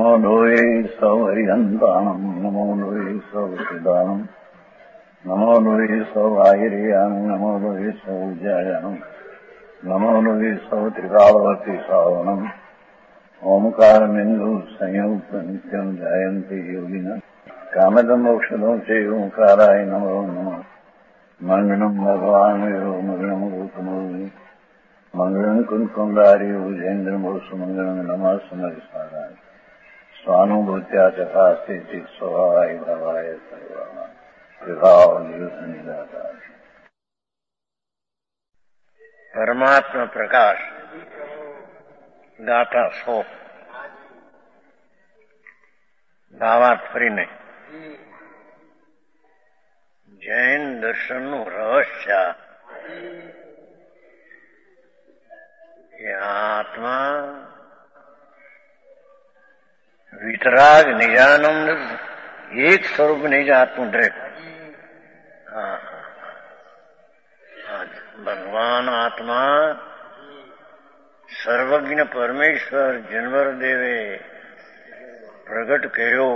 નમો લોહે સૌ હરિહંતાણમ નમો લોહે સૌ સિદ્ધાણમ નમો લોહે સૌ આહિર્યાણમ નમો લોહે સૌ જયાણમ નમો લોહે સૌ ત્રિકાળવતી શ્રાવણમ ઓમકારમિંદુ સંયુક્ત નિત્યમ જાયંતી યોગિના કામદમ મોક્ષદમ છે ઓંકારાય નમો નમઃ મંગળમ ભગવાન મંગળમ ગૌતમોની મંગળમ કુંકુંદારી ઉજેન્દ્રમોસુ મંગળમ નમઃ સમરિસ્મરાય સ્વાનુભૂત્યા ચકાસ્તે ચિત સ્વભાવાય ભાવાય સર્વા વિભાવ નિદાતા પરમાત્મા પ્રકાશ ગાથા 100 ભાવાર્થ ફરીને જૈન દર્શનનું રહસ્ય કે આત્મા વિતરાગ નિજાનંદ એક સ્વરૂપ નિજ આત્મદ્રેક. ભગવાન આત્મા સર્વજ્ઞ પરમેશ્વર જન્મરદેવે પ્રગટ કર્યો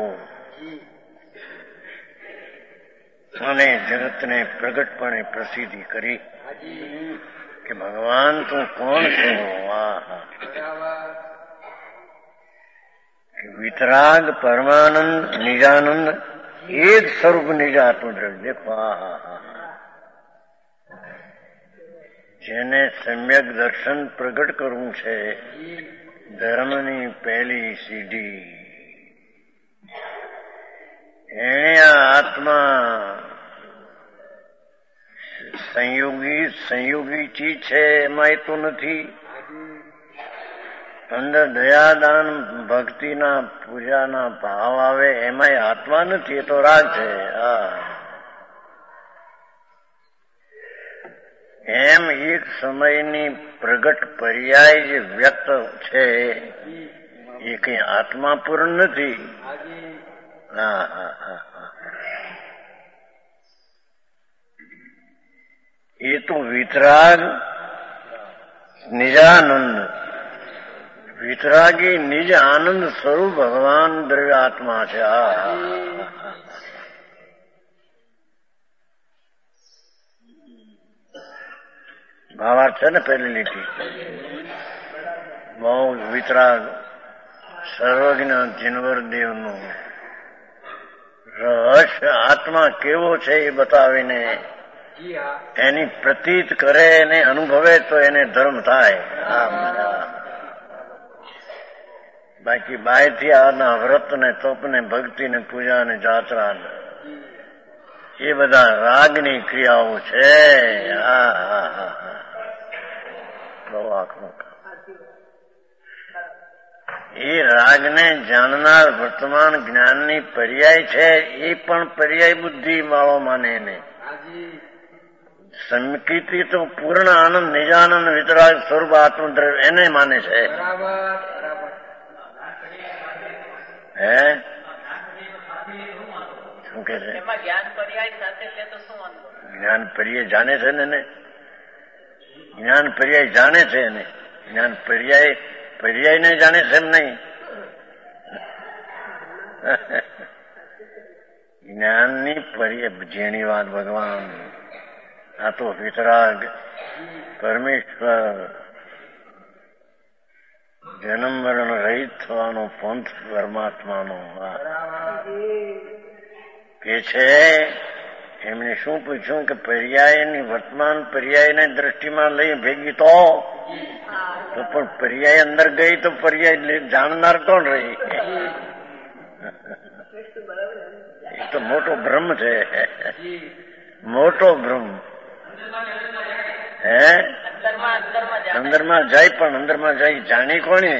અને જગતને પ્રગટપણે પ્રસિદ્ધિ કરી કે ભગવાન તું કોણ છો. વિતરાગ પરમાનંદ નિજાનંદ એક સ્વરૂપ નિજ આત્મદ્રવ્ય. દેખો જેને સમ્યક દર્શન પ્રગટ કરવું છે ધર્મની પહેલી સીડી એને આ આત્મા સંયોગી ચીજ છે એમાં એ તો નથી. અંદર દયાદાન ભક્તિના પૂજાના ભાવ આવે એમાં આત્મા નથી, એ તો રાગ છે. એમ એક સમયની પ્રગટ પર્યાય જે વ્યક્ત છે એ કઈ આત્મા પૂર્ણ નથી. એ તો વિતરાગ નિજાનંદ વિતરાગી નિજ આનંદ સ્વરૂપ ભગવાન દ્રવ્ય આત્મા છે. ભાવાર્થ છે ને પહેલી લીટી. બહુ વિતરાગ સર્વજ્ઞ જિનવરદેવનું રહસ્ય આત્મા કેવો છે એ બતાવીને એની પ્રતીત કરે એને અનુભવે તો એને ધર્મ થાય. બાકી બાયથી આના વ્રત ને તપ ને ભક્તિ ને પૂજા ને જાત્રા એ બધા રાગની ક્રિયાઓ છે. બહુ આખું એ રાગને જાણનાર વર્તમાન જ્ઞાનની પર્યાય છે. એ પણ પર્યાય બુદ્ધિ વાળો માને એને. સંકિતિ તો પૂર્ણ આનંદ નિજાનંદ વિતરાગ સ્વરૂપ આત્મદ્રવ્ય એને માને છે. શું કે છે? જ્ઞાન પર્યાય જાણે છે ને જ્ઞાન પર્યાય જાણે છે ને જ્ઞાન પર્યાય ને જાણે છે એમ નહીં. જ્ઞાનની પર્યાય જેની વાત ભગવાન આ તો વિતરાગ પરમેશ્વર જન્મ મરણ રહિત થવાનો પંથ પરમાત્માનો કે છે. એમને શું પૂછ્યું કે પર્યાયની વર્તમાન પર્યાયને દ્રષ્ટિમાં લઈ ભેગી તો પણ પર્યાય અંદર ગઈ તો પર્યાય જાણનાર કોણ રહી? એ તો મોટો ભ્રમ છે, મોટો ભ્રમ. અંદરમાં જાય પણ અંદરમાં જાય જાણી કોને?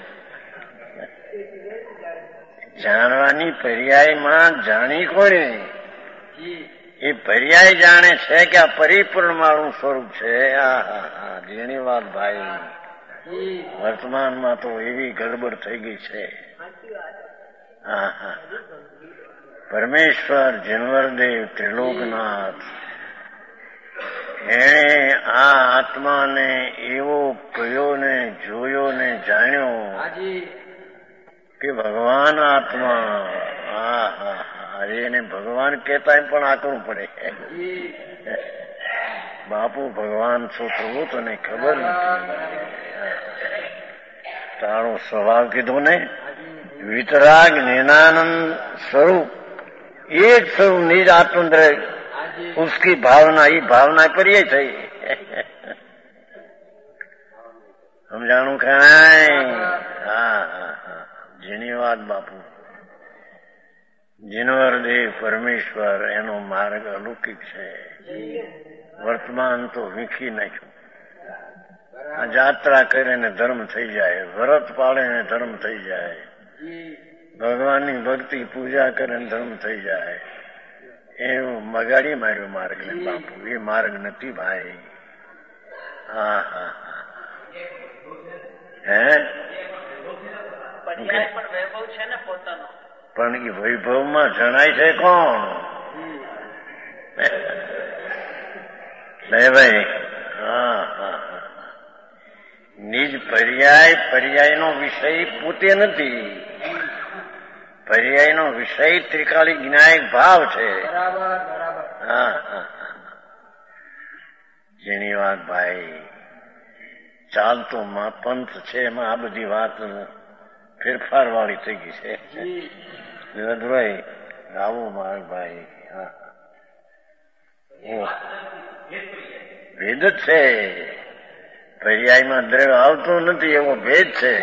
જાણવાની પર્યાયમાં જાણી કોને? એ પર્યાય જાણે છે કે આ પરિપૂર્ણ મારું સ્વરૂપ છે. જેની વાત ભાઈ વર્તમાનમાં તો એવી ગડબડ થઈ ગઈ છે. પરમેશ્વર જન્મરદેવ ત્રિલોકનાથ એણે આ આત્માને એવો કયો ને જોયો ને જાણ્યો કે ભગવાન આત્મા. હા હા હા, એને ભગવાન કહેતા પણ આકરું પડે. બાપુ ભગવાન છો પ્રભુ તને ખબર નથી. તારો સ્વભાવ કીધો ને, વિતરાગ જ્ઞાનાનંદ સ્વરૂપ, एक स्वरूप निज आत्मद्रव्य, उसकी भावना, ये भावना पर ये થઈ. સમજાણું કાંઈ? હા હા હા, જેની વાત બાપુ. જીનવર દેવ પરમેશ્વર, એનો માર્ગ અલૌકિક છે. વર્તમાન તો વીખી નાખ્યું. આ જાત્રા કરીને ધર્મ થઈ જાય, વ્રત પાળે ને ધર્મ થઈ જાય, ભગવાનની ભક્તિ પૂજા કરે ધર્મ થઈ જાય. એવું મગાડી માર્યો માર્ગ ને બાપુ. એ માર્ગ નથી ભાઈ. હા હા હા. હે પણ એ વૈભવમાં જણાય છે કોણ? લે ભાઈ. હા હા હા. નિજ પર્યાય, પર્યાયનો વિષય પોતે નથી. પર્યાયનો વિષય ત્રિકાળી જ્ઞાયક ભાવ છે. હા હા. જેની વાત ભાઈ ચાલતો પંથ છે, એમાં આ બધી વાત ફેરફાર વાળી થઈ ગઈ છે. ભાઈ આવો માર્ગ ભાઈ. હા, ભેદ જ છે. પર્યાયમાં દ્રવ્ય આવતો નથી એવો ભેદ છે.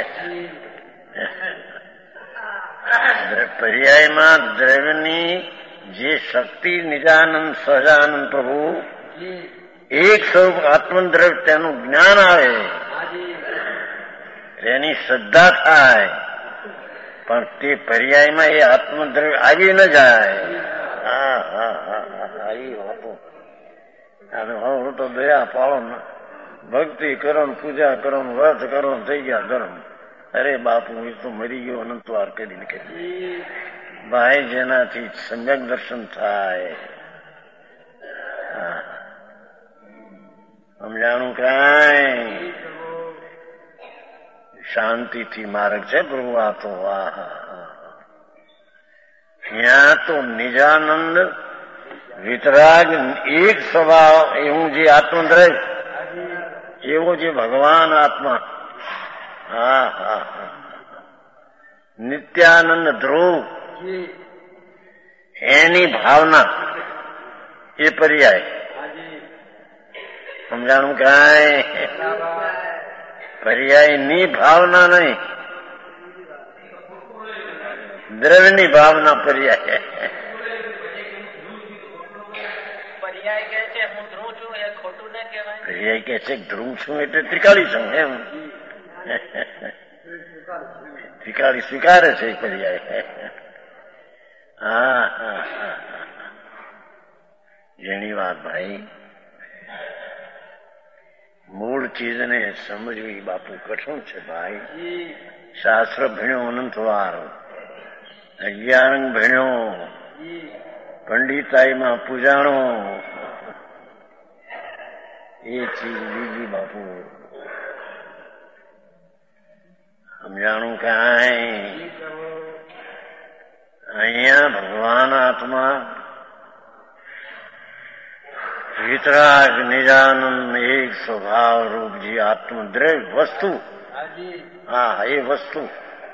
પર્યાયમાં દ્રવ્યની જે શક્તિ નિજાનંદ સહજાનંદ પ્રભુ એક સ્વરૂપ આત્મદ્રવ્ય, તેનું જ્ઞાન આવે, તેની શ્રદ્ધા થાય, પણ તે પર્યાયમાં એ આત્મદ્રવ્ય આવી ન જાય. હા હા હા હા, એ વાતો. હું તો દયા પાળો, ભક્તિ કરો, પૂજા કરો, વ્રત કરો, થઈ ગયા ધર્મ. અરે બાપુ, એ તો મરી ગયો અનંતવાર કરીને કે ભાઈ, જેનાથી સમ્યક દર્શન થાય. સમજાણું કાંઈ? શાંતિથી માર્ગ છે પ્રભુ આ તો. ત્યાં તો નિજાનંદ વિતરાગ એક સ્વભાવ, એવું જે આત્મદ્રવ્ય, એવો જે ભગવાન આત્મા. હા હા હા. નિત્યાનંદ ધ્રુવ, એની ભાવના, એ પર્યાય. સમજાણું કાંઈ? પર્યાયની ભાવના નહીં, દ્રવ્યની ભાવના પર્યાય. પર્યાય કે છે હું ધ્રુવ છું, એ ખોટું ના કહેવાય. પર્યાય કે છે ધ્રુવ છું એટલે ત્રિકાળી છું એમ. ત્રિકાળી સ્વીકારે છે પર્યાય. હા હા હા. જેની વાત ભાઈ, મૂળ ચીજને સમજવી બાપુ કઠણ છે ભાઈ. શાસ્ત્ર ભણ્યો અનંતવાર, 11 ભણ્યો, પંડિતાઈમાં પૂજાણો, એ ચીજ બીજી બાપુ. સમજાણું કાંઈ? અહીંયા ભગવાન આત્મા વિતરાગ નિજાનંદ એક સ્વભાવ રૂપ જે આત્મદ્રવ્ય વસ્તુ. હા, એ વસ્તુ,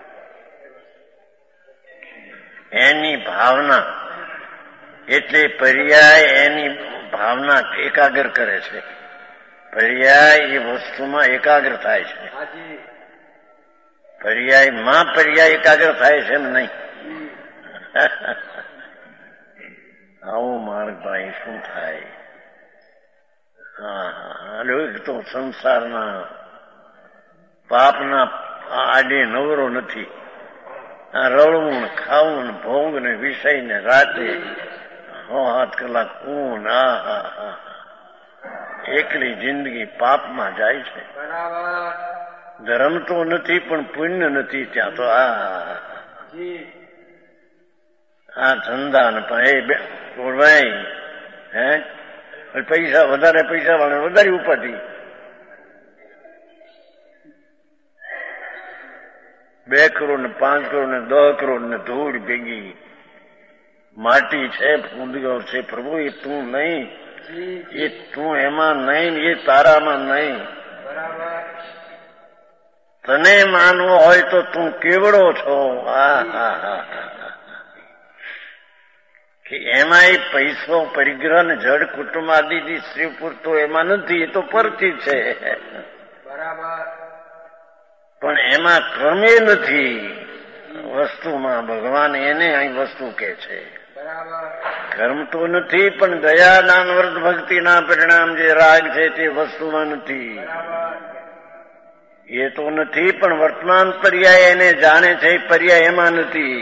એની ભાવના, એટલે પર્યાય એની ભાવના એકાગ્ર કરે છે. પર્યાય એ વસ્તુમાં એકાગ્ર થાય છે. પર્યાયમાં પર્યાય એકાગ્ર થાય છે એમ નહીં. આવો માર્ગ ભાઈ શું થાય? હા, એક તો સંસારના પાપના આડે નવરો નથી. આ રળવું, ખાવું, ભોગ ને વિષય ને રાતે 6-7 કલાક ઊંઘ. હા, એકલી જિંદગી પાપમાં જાય છે. ધર્મ તો નથી પણ પુણ્ય નથી ત્યાં તો. આ ધંધા ને ભાઈ હે પૈસા વધારે, પૈસા વાળા વધારે ઉપાધિ. 2 કરોડ ને 5 કરોડ ને 10 કરોડ ને ધૂળ ભેગી માટી છે, ફૂંદીઓ છે. પ્રભુ એ તું નહીં, એ તું એમાં નહીં, એ તારામાં નહીં. તને માનવો હોય તો તું કેવડો છો. કે એમાં એ પૈસો પરિગ્રહ ને જડ કુટુંબ આદિથી સ્ત્રી પૂરતો એમાં નથી, એ તો પરથી છે. પણ એમાં ક્રમે નથી વસ્તુમાં. ભગવાન એને અહીં વસ્તુ કે છે. કર્મ તો નથી, પણ દયા દાન વ્રત ભક્તિના પરિણામ જે રાગ છે તે વસ્તુમાં નથી. એ તો નથી, પણ વર્તમાન પર્યાય એને જાણે છે, પર્યાય એમાં નથી.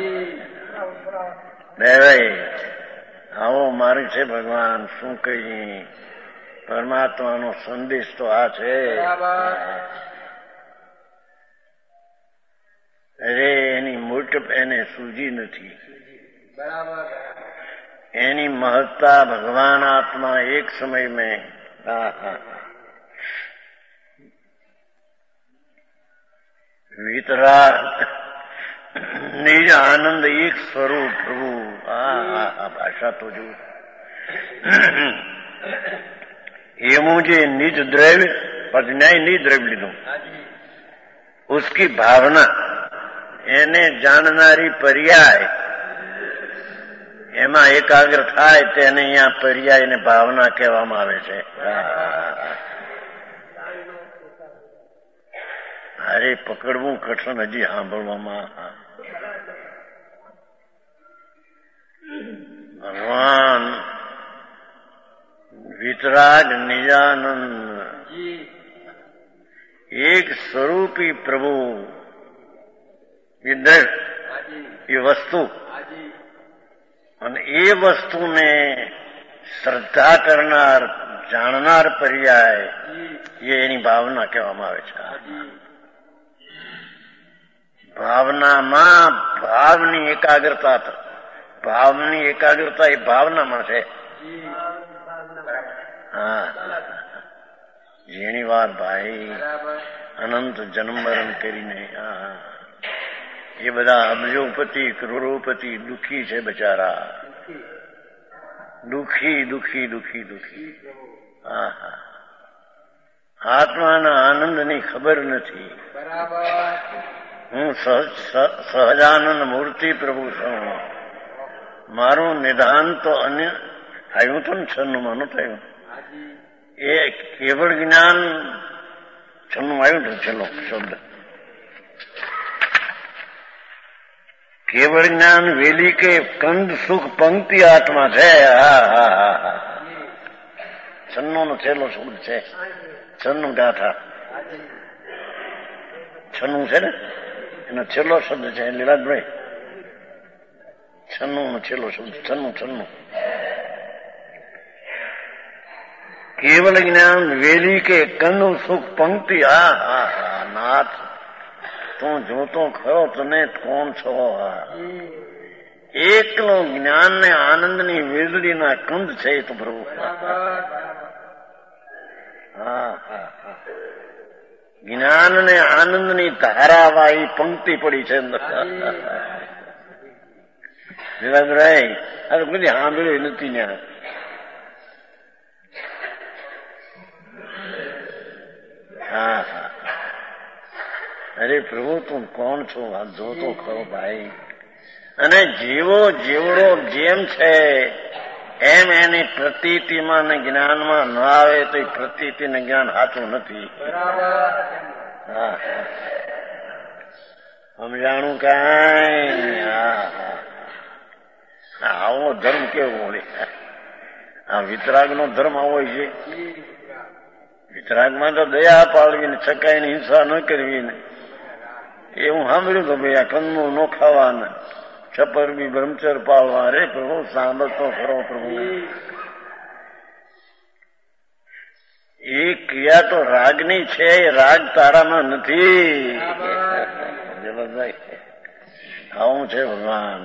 ભાઈ આવો માર્ગ છે ભગવાન. શું કહીએ, પરમાત્માનો સંદેશ તો આ છે. અરે એની મૂર્ત એને સૂજી નથી. એની મહત્તા ભગવાન આત્મા એક સમય में વિતરાગ નિજ આનંદ એક સ્વરૂપ પ્રભુ. આ ભાષા તો જો એમું જે નિજ દ્રવ્ય પછી ન્યાય નિજ દ્રવ્ય લીધું, ઉસકી ભાવના એને જાણનારી પર્યાય એમાં એકાગ્ર થાય તેને અહીંયા પર્યાય ને ભાવના કહેવામાં આવે છે. અરે પકડવું કઠણ, હજી સાંભળવામાં. ભગવાન વિતરાગ નિજાનંદ એક સ્વરૂપી પ્રભુ એ વસ્તુ, અને એ વસ્તુને શ્રદ્ધા કરનાર જાણનાર પર્યાય એ એની ભાવના કહેવામાં આવે છે. ભાવનામાં ભાવની એકાગ્રતા, ભાવની એકાગ્રતા એ ભાવનામાં છે. હા, જેની વાત ભાઈ અનંત જન્મ મરણ કરીને એ બધા અબજોપતિ કરોડોપતિ દુઃખી છે બચારા. દુઃખી દુઃખી દુઃખી દુઃખી. આત્માના આનંદની ખબર નથી. હું સહજાનંદ મૂર્તિ પ્રભુ છું. મારું નિધાન તો અન્ય થયું હતું ને, છન્નુમાં ન થયું. એ કેવળ જ્ઞાન છન્નું આવ્યું હતું. છેલ્લો શબ્દ કેવળ જ્ઞાન વેલી કે કંદ સુખ પંક્તિ આત્મા છે. છન્નો નો છેલ્લો શબ્દ છે. છન્નું ગાથા છન્નું છે ને, એનો છેલ્લો શબ્દ છે લીલાદભાઈ. છન્નું નો છેલ્લો શબ્દ છન્નું. છન્નું કેવલ જ્ઞાન વેલી કે કંદ સુખ પંક્તિ. નાથ તું જોતો ખરો, તને કોણ છો? એકલો જ્ઞાન ને આનંદ ની વીજળીના કંદ છે તો પ્રભુ. જ્ઞાન ને આનંદ ની ધારાવાહી પંક્તિ પડી છે અંદર. વિરાગરાય આ તો બધી સાંભળ્યું નથી ત્યાં. અરે પ્રભુ તું કોણ છો? આ જોતો ખરો ભાઈ. અને જીવો જીવડો જેમ છે એમ એની પ્રતીતિમાં ને જ્ઞાનમાં ન આવે તો એ પ્રતીતિ ને જ્ઞાન સાચું નથી. સમજાણું કાંઈ? આવો ધર્મ કેવો મળે? આ વિતરાગ નો ધર્મ આવો છે. વિતરાગમાં તો દયા પાડવી ને છકાઈ ને હિંસા ન કરવી ને. એ હું સાંભળ્યું તો ભાઈ આ કંદનું ન ખાવાના, છપર બી બ્રહ્મચર પાળવા. રે પ્રભુ સાંભળતો ખરો પ્રભુ. એ ક્રિયા તો રાગની છે, એ રાગ તારામાં નથી. જબરદસ્ત આવું છે ભગવાન.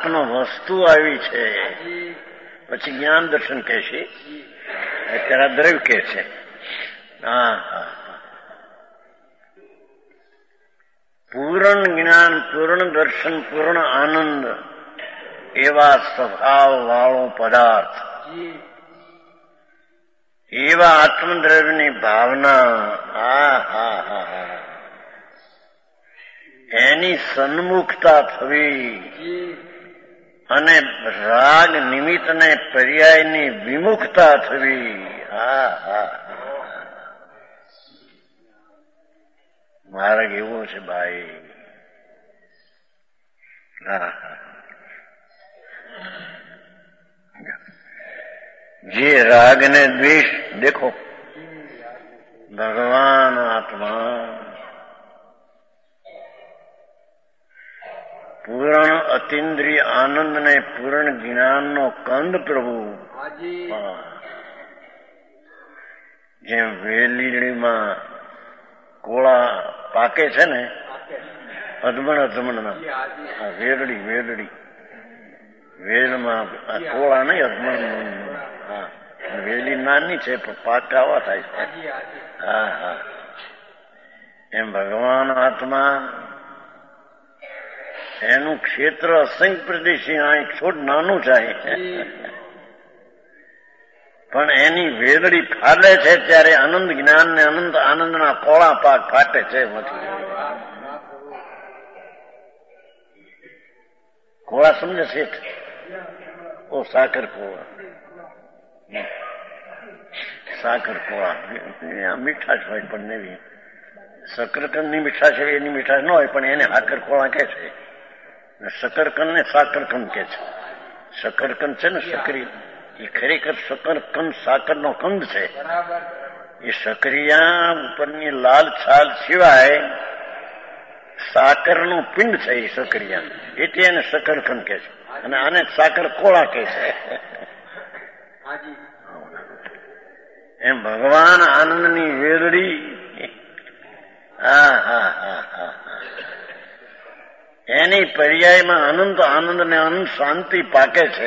હાથમાં વસ્તુ આવી છે, પછી જ્ઞાન દર્શન કહેશે, અત્યારે દ્રવ્ય કહે છે. હા હા, પૂર્ણ જ્ઞાન, પૂર્ણ દર્શન, પૂર્ણ આનંદ એવા સ્વભાવ વાળો પદાર્થ, એવા આત્મદ્રવ્યની ભાવના, હા હા હા, એની સન્મુખતા થવી અને રાગ નિમિત્તને પર્યાયની વિમુખતા થવી. હા હા, માર્ગ એવો છે ભાઈ. હા હા, જે રાગ ને દ્વેષ, દેખો ભગવાન આત્મા પૂર્ણ અતિન્દ્રિય આનંદ ને પૂર્ણ જ્ઞાનનો કંદ પ્રભુ. જેમ વેલીડીમાં કોળા પાકે છે ને, અધમણ વેલડી વેલમાં કોળા નહીં, અધમણ. હા, વેલી નાની છે પણ પાકાવા થાય છે. હા હા, એમ ભગવાન આત્મા એનું ક્ષેત્ર અસંખ્ય પ્રદેશી, અહીં છોડ નાનું છે, પણ એની વેલડી ફાલે છે ત્યારે અનંત જ્ઞાન ને અનંત આનંદના કોળા પાક ફાટે છે. કોળા સમજે શેઠ? ઓ સાકર કોળા, સાકર કોળા મીઠાશ હોય પણ એવી શકરકંદની મીઠાશ હોય, એની મીઠાશ ન હોય પણ એને સાકર કોળા કે છે. શકરકંદ ને સાકરકંદ કે છે. શકરકંદ છે ને સક્રિય, એ ખરેખર શકરકંદ સાકરનો કંદ છે. એ સક્રિયા ઉપરની લાલ છાલ સિવાય સાકરનું પિંડ છે. એ સક્રિયા એટલે એને શકરકંદ કે છે, અને આને સાકર કોળા કે છે. એમ ભગવાન આનંદની વેરડી, હા હા હા હા, એની પર્યાયમાં અનંત આનંદ ને અનંત શાંતિ પાકે છે.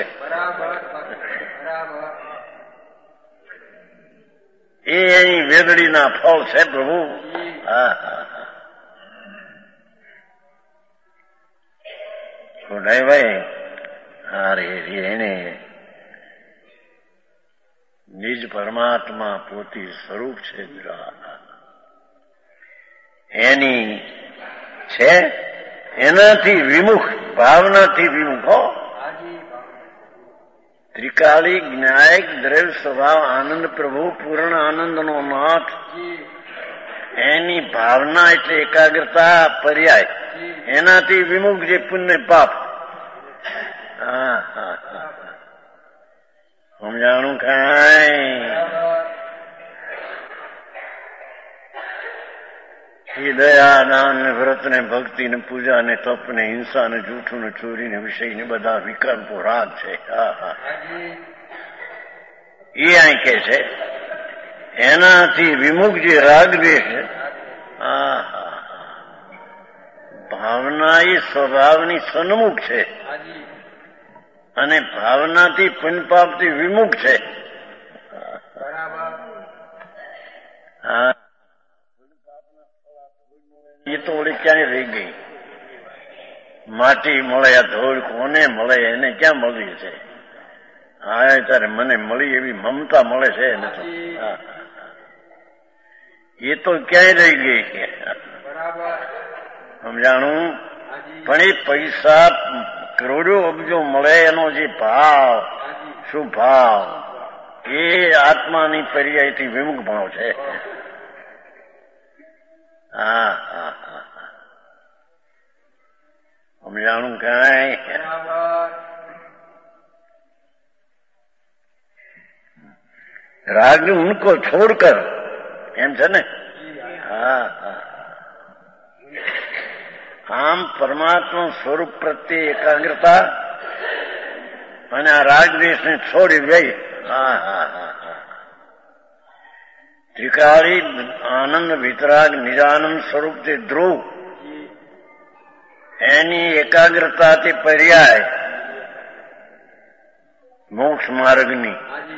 એ એની વેદડીના ફળ છે પ્રભુ. હા હા હા, ભાઈ હારે એને નિજ પરમાત્મા પોતી સ્વરૂપ છે, એની છે, એનાથી વિમુખ, ભાવનાથી વિમુખ હો. ત્રિકાળી જ્ઞાયક દ્રવ્ય સ્વભાવ આનંદ પ્રભુ પૂર્ણ આનંદનો નાથ, એની ભાવના એટલે એકાગ્રતા, પર્યાય, એનાથી વિમુખ જે પુણ્ય પાપ. હા હા હા, સમજાણું કાંઈ? દયા, દાન ને વ્રત ને ભક્તિ ને પૂજા ને તપ ને હિંસા ને જૂઠું ને ચોરી ને વિષય ને બધા વિકલ્પો રાગ છે. હા હા, એ અહીં કે છે એનાથી વિમુખ જે રાગ દે છે. હા હા, ભાવના એ સ્વભાવની સન્મુખ છે અને ભાવનાથી પુણ્યપાપથી વિમુખ છે. હા, એ તો ઓળી ક્યાંય રહી ગઈ. માટી મળે, આ ધોળ કોને મળે, એને ક્યાં મળી છે? હા, ત્યારે મને મળી એવી મમતા મળે છે એને તો. એ તો ક્યાંય રહી ગઈ. સમજાણું? પણ એ પૈસા કરોડો અબજો મળે એનો જે ભાવ, શું ભાવ, એ આત્માની પર્યાયથી વિમુખ ભાવ છે. હા હા હા, સમજાણું કાંઈ? રાગ ઉनको છોડકર, એમ છે ને? હા હા, આમ પરમાત્મા સ્વરૂપ પ્રત્યે એકાગ્રતા અને આ રાગદ્વેષને છોડી ગઈ. હા હા હા હા, ત્રિકાળી આનંદ વિતરાગ નિજાનંદ સ્વરૂપથી ધ્રુવ, એની એકાગ્રતાથી પર્યાય મોક્ષ માર્ગની,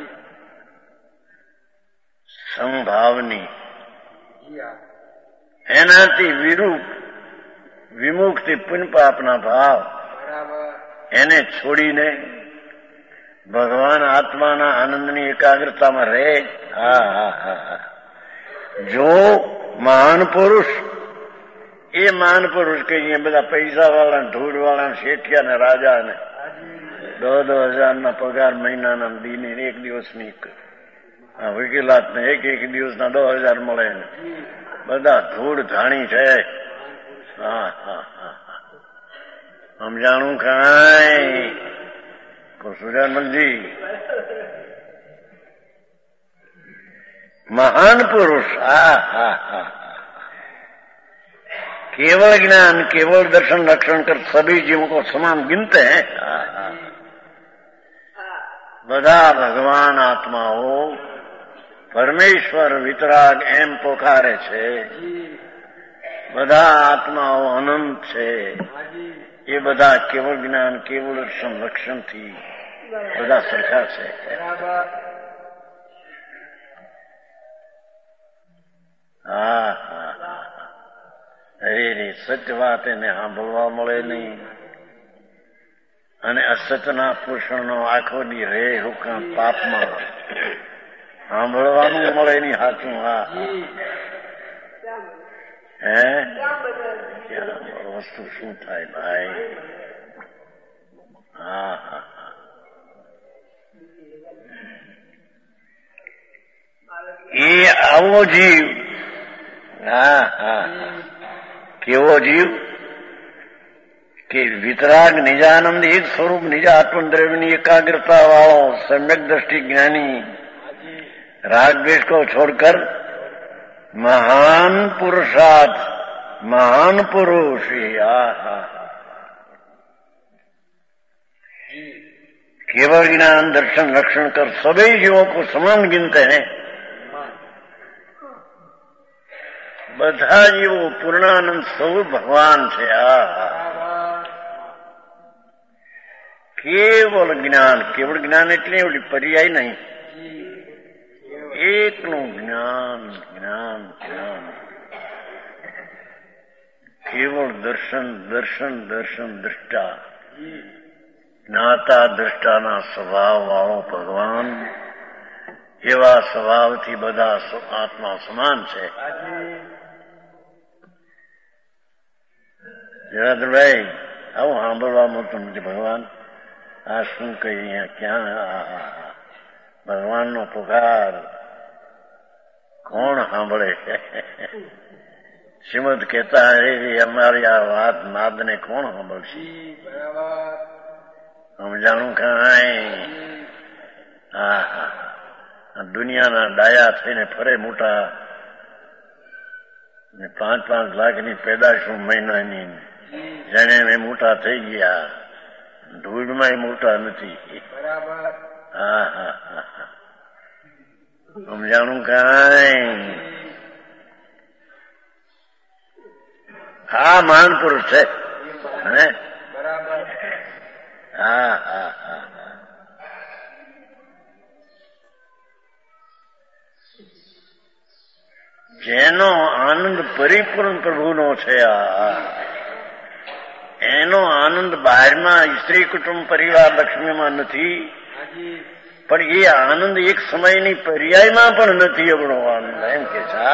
સંભાવની, એનાથી વિરૂપ વિમુક્તિ પુણ્યપાપના ભાવ એને છોડીને ભગવાન આત્માના આનંદની એકાગ્રતામાં રહે. જો મહાન પુરુષ, એ મહાન પુરુષ કે અહીંયા બધા પૈસા વાળા, ધૂળ વાળા, શેઠિયા ને રાજા ને 10,000 પગાર મહિનાના દીને એક દિવસની, વકીલાત ને એક દિવસના 10,000 મળે ને બધા ધૂળ ધાણી છે. સમજાણું કાંઈ સુજાનંદજી? महान पुरुष, केवल ज्ञान, केवल दर्शन लक्षण कर सभी जीवों को समान गिनते हैं. બધા ભગવાન આત્માઓ પરમેશ્વર વિતરાગ એમ પોકારે છે. બધા આત્માઓ અનંત છે. એ બધા કેવળ જ્ઞાન, કેવળ દર્શન લક્ષણથી બધા સરખા છે. અરે સત્ય વાત એને સાંભળવા મળે નહીં, અને અસત્યના પોષણનો આખો દી રે હુકમ પાપમાં સાંભળવાનું મળે નહીં. સાચું? વસ્તુ શું થાય ભાઈ? એ આવો જીવ, કેવો જીવ કે વિતરાગ નિજાનંદ એક સ્વરૂપ નિજ આત્મદ્રવ્યની એકાગ્રતા વાળો સમ્યક દ્રષ્ટિ જ્ઞાની, राग द्वेष को छोड़कर महान पुरुषार्थ, महान पुरुष, केवल ज्ञान दर्शन लक्षण कर सभी जीवों को समान गिनते हैं. બધા જીવો પૂર્ણાનંદ સ્વરૂપ ભગવાન છે. કેવળ જ્ઞાન, કેવળ જ્ઞાન એટલે એવડી પર્યાય નહીં, એકનું જ્ઞાન, જ્ઞાન, જ્ઞાન. કેવળ દર્શન, દર્શન, દર્શન, દ્રષ્ટા, જ્ઞાતા દ્રષ્ટાના સ્વભાવ વાળો ભગવાન. એવા સ્વભાવથી બધા આત્મા સમાન છે. જયરાજભાઈ, આવું સાંભળવા મળતું નથી. ભગવાન આ શું કઈ અહીંયા ક્યાં? ભગવાનનો પુકાર કોણ સાંભળે? શ્રીમદ કહેતા અમારી આ વાત નાદને કોણ સાંભળશે? સમજાણું કાંઈ? દુનિયાના ડાયા થઈને ફરે મોટા, 5-5 લાખની પેદાશો મહિનાની, જાણે મેં મોટા થઈ ગયા, ધૂળમાં મોટા નથી. સમજાણું કાંઈ? હા, મહાન પુરુષ છે. જેનો આનંદ પરિપૂર્ણ પ્રભુનો છે, એનો આનંદ બહારમાં સ્ત્રી કુટુંબ પરિવાર લક્ષ્મીમાં નથી, પણ એ આનંદ એક સમયની પર્યાયમાં પણ નથી. એવડો આનંદ એમ કે છે.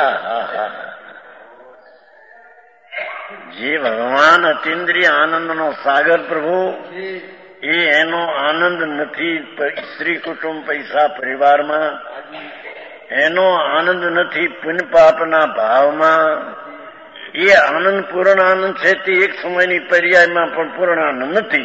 જે ભગવાન અતિન્દ્રિય આનંદનો સાગર પ્રભુ, એ એનો આનંદ નથી સ્ત્રી કુટુંબ પૈસા પરિવારમાં, એનો આનંદ નથી પુણ્ય પાપના ભાવમાં. એ આનંદ પૂર્ણ આનંદ છે, તે એક સમયની પર્યાયમાં પણ પૂર્ણ આનંદ નથી.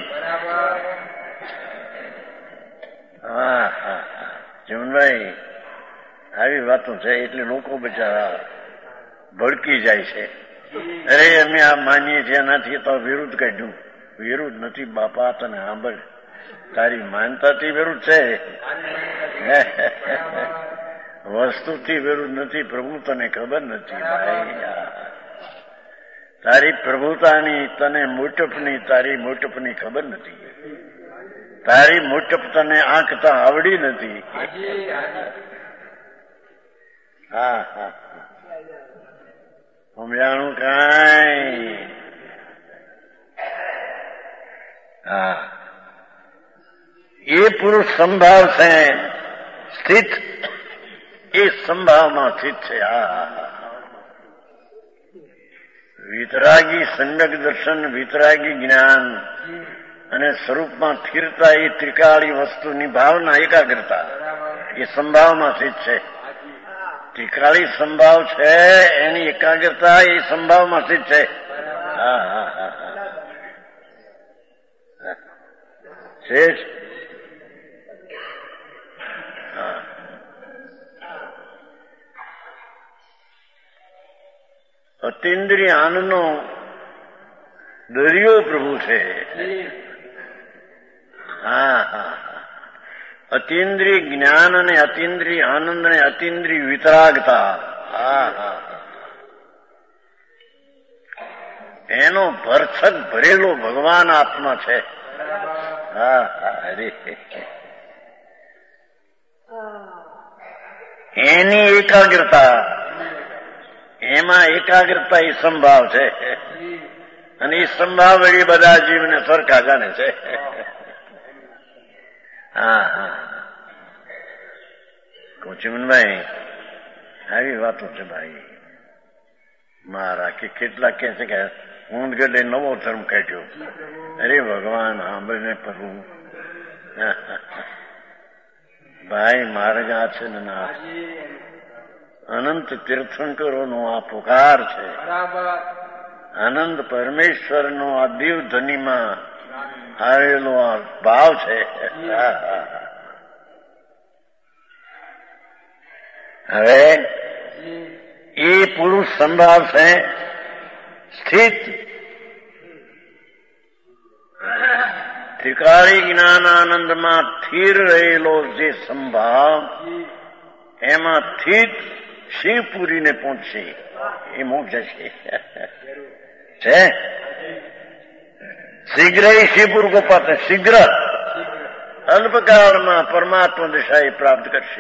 જીવનભાઈ, આવી વાતો છે એટલે લોકો બચારા ભડકી જાય છે. અરે અમે આ માનીએ છીએ, એનાથી તો વિરુદ્ધ કાઢ્યું. વિરુદ્ધ નથી બાપા, તને સાંભળ, તારી માનતાથી વિરુદ્ધ છે, વસ્તુથી વિરુદ્ધ નથી. પ્રભુ તને ખબર નથી ભાઈ. તારી પ્રભુતાની, તને મોટપની, તારી મોટપની ખબર નથી. તારી મોટપ તને આંખતા આવડી નથી. હા હા સમજાણું કાંઈ? હા એ પુરુષ સંભાવ છે સ્થિત, એ સંભાવમાં સ્થિત છે. હા વિતરાગી સંડક દર્શન, વિતરાગી જ્ઞાન અને સ્વરૂપમાં સ્થિરતા, એ ત્રિકાળી વસ્તુની ભાવના, એકાગ્રતા, એ સંભાવમાં સ્થિત છે. ત્રિકાળી સંભાવ છે એની એકાગ્રતા, એ સંભાવમાં સ્થિત છે. હા હા હા છે. અતિન્દ્રિય આનંદનો દરિયો પ્રભુ છે. હા હા અતિન્દ્રિય જ્ઞાન અને અતિન્દ્રિય આનંદ અને અતિન્દ્રિય વિતરાગતા, હા હા એનો ભરસક ભરેલો ભગવાન આત્મા છે. હા હા હરે એની એકાગ્રતા, એમાં એકાગ્રતા એ સંભાવ છે અને એ સંભાવ વળી બધા જીવને સરખા જાણે છે. હા હા કોચિમનભાઈ આવી વાતો છે ભાઈ મારા. કે કેટલા કે છે કે હું ગઢે નવો ધર્મ કાઢ્યો. અરે ભગવાન સાંભળીને પ્રભુ ભાઈ માર્ગ આ છે ને ના અનંત તીર્થંકરોનો આ પુકાર છે. આનંદ પરમેશ્વરનો આ દિવ ધનીમાં આવેલો આ ભાવ છે. હવે એ પુરુષ સંભાવ છે સ્થિત. ત્રિકાળી જ્ઞાનાનંદમાં સ્થિર રહેલો જે સંભાવ, એમાં સ્થિત શિવપુરીને પહોંચશે એ મોક્ષ છે. શીઘ્ર શિવપુર કો પાત્ર, શીઘ્ર અલ્પકાળમાં પરમાત્મા દિશા એ પ્રાપ્ત કરશે.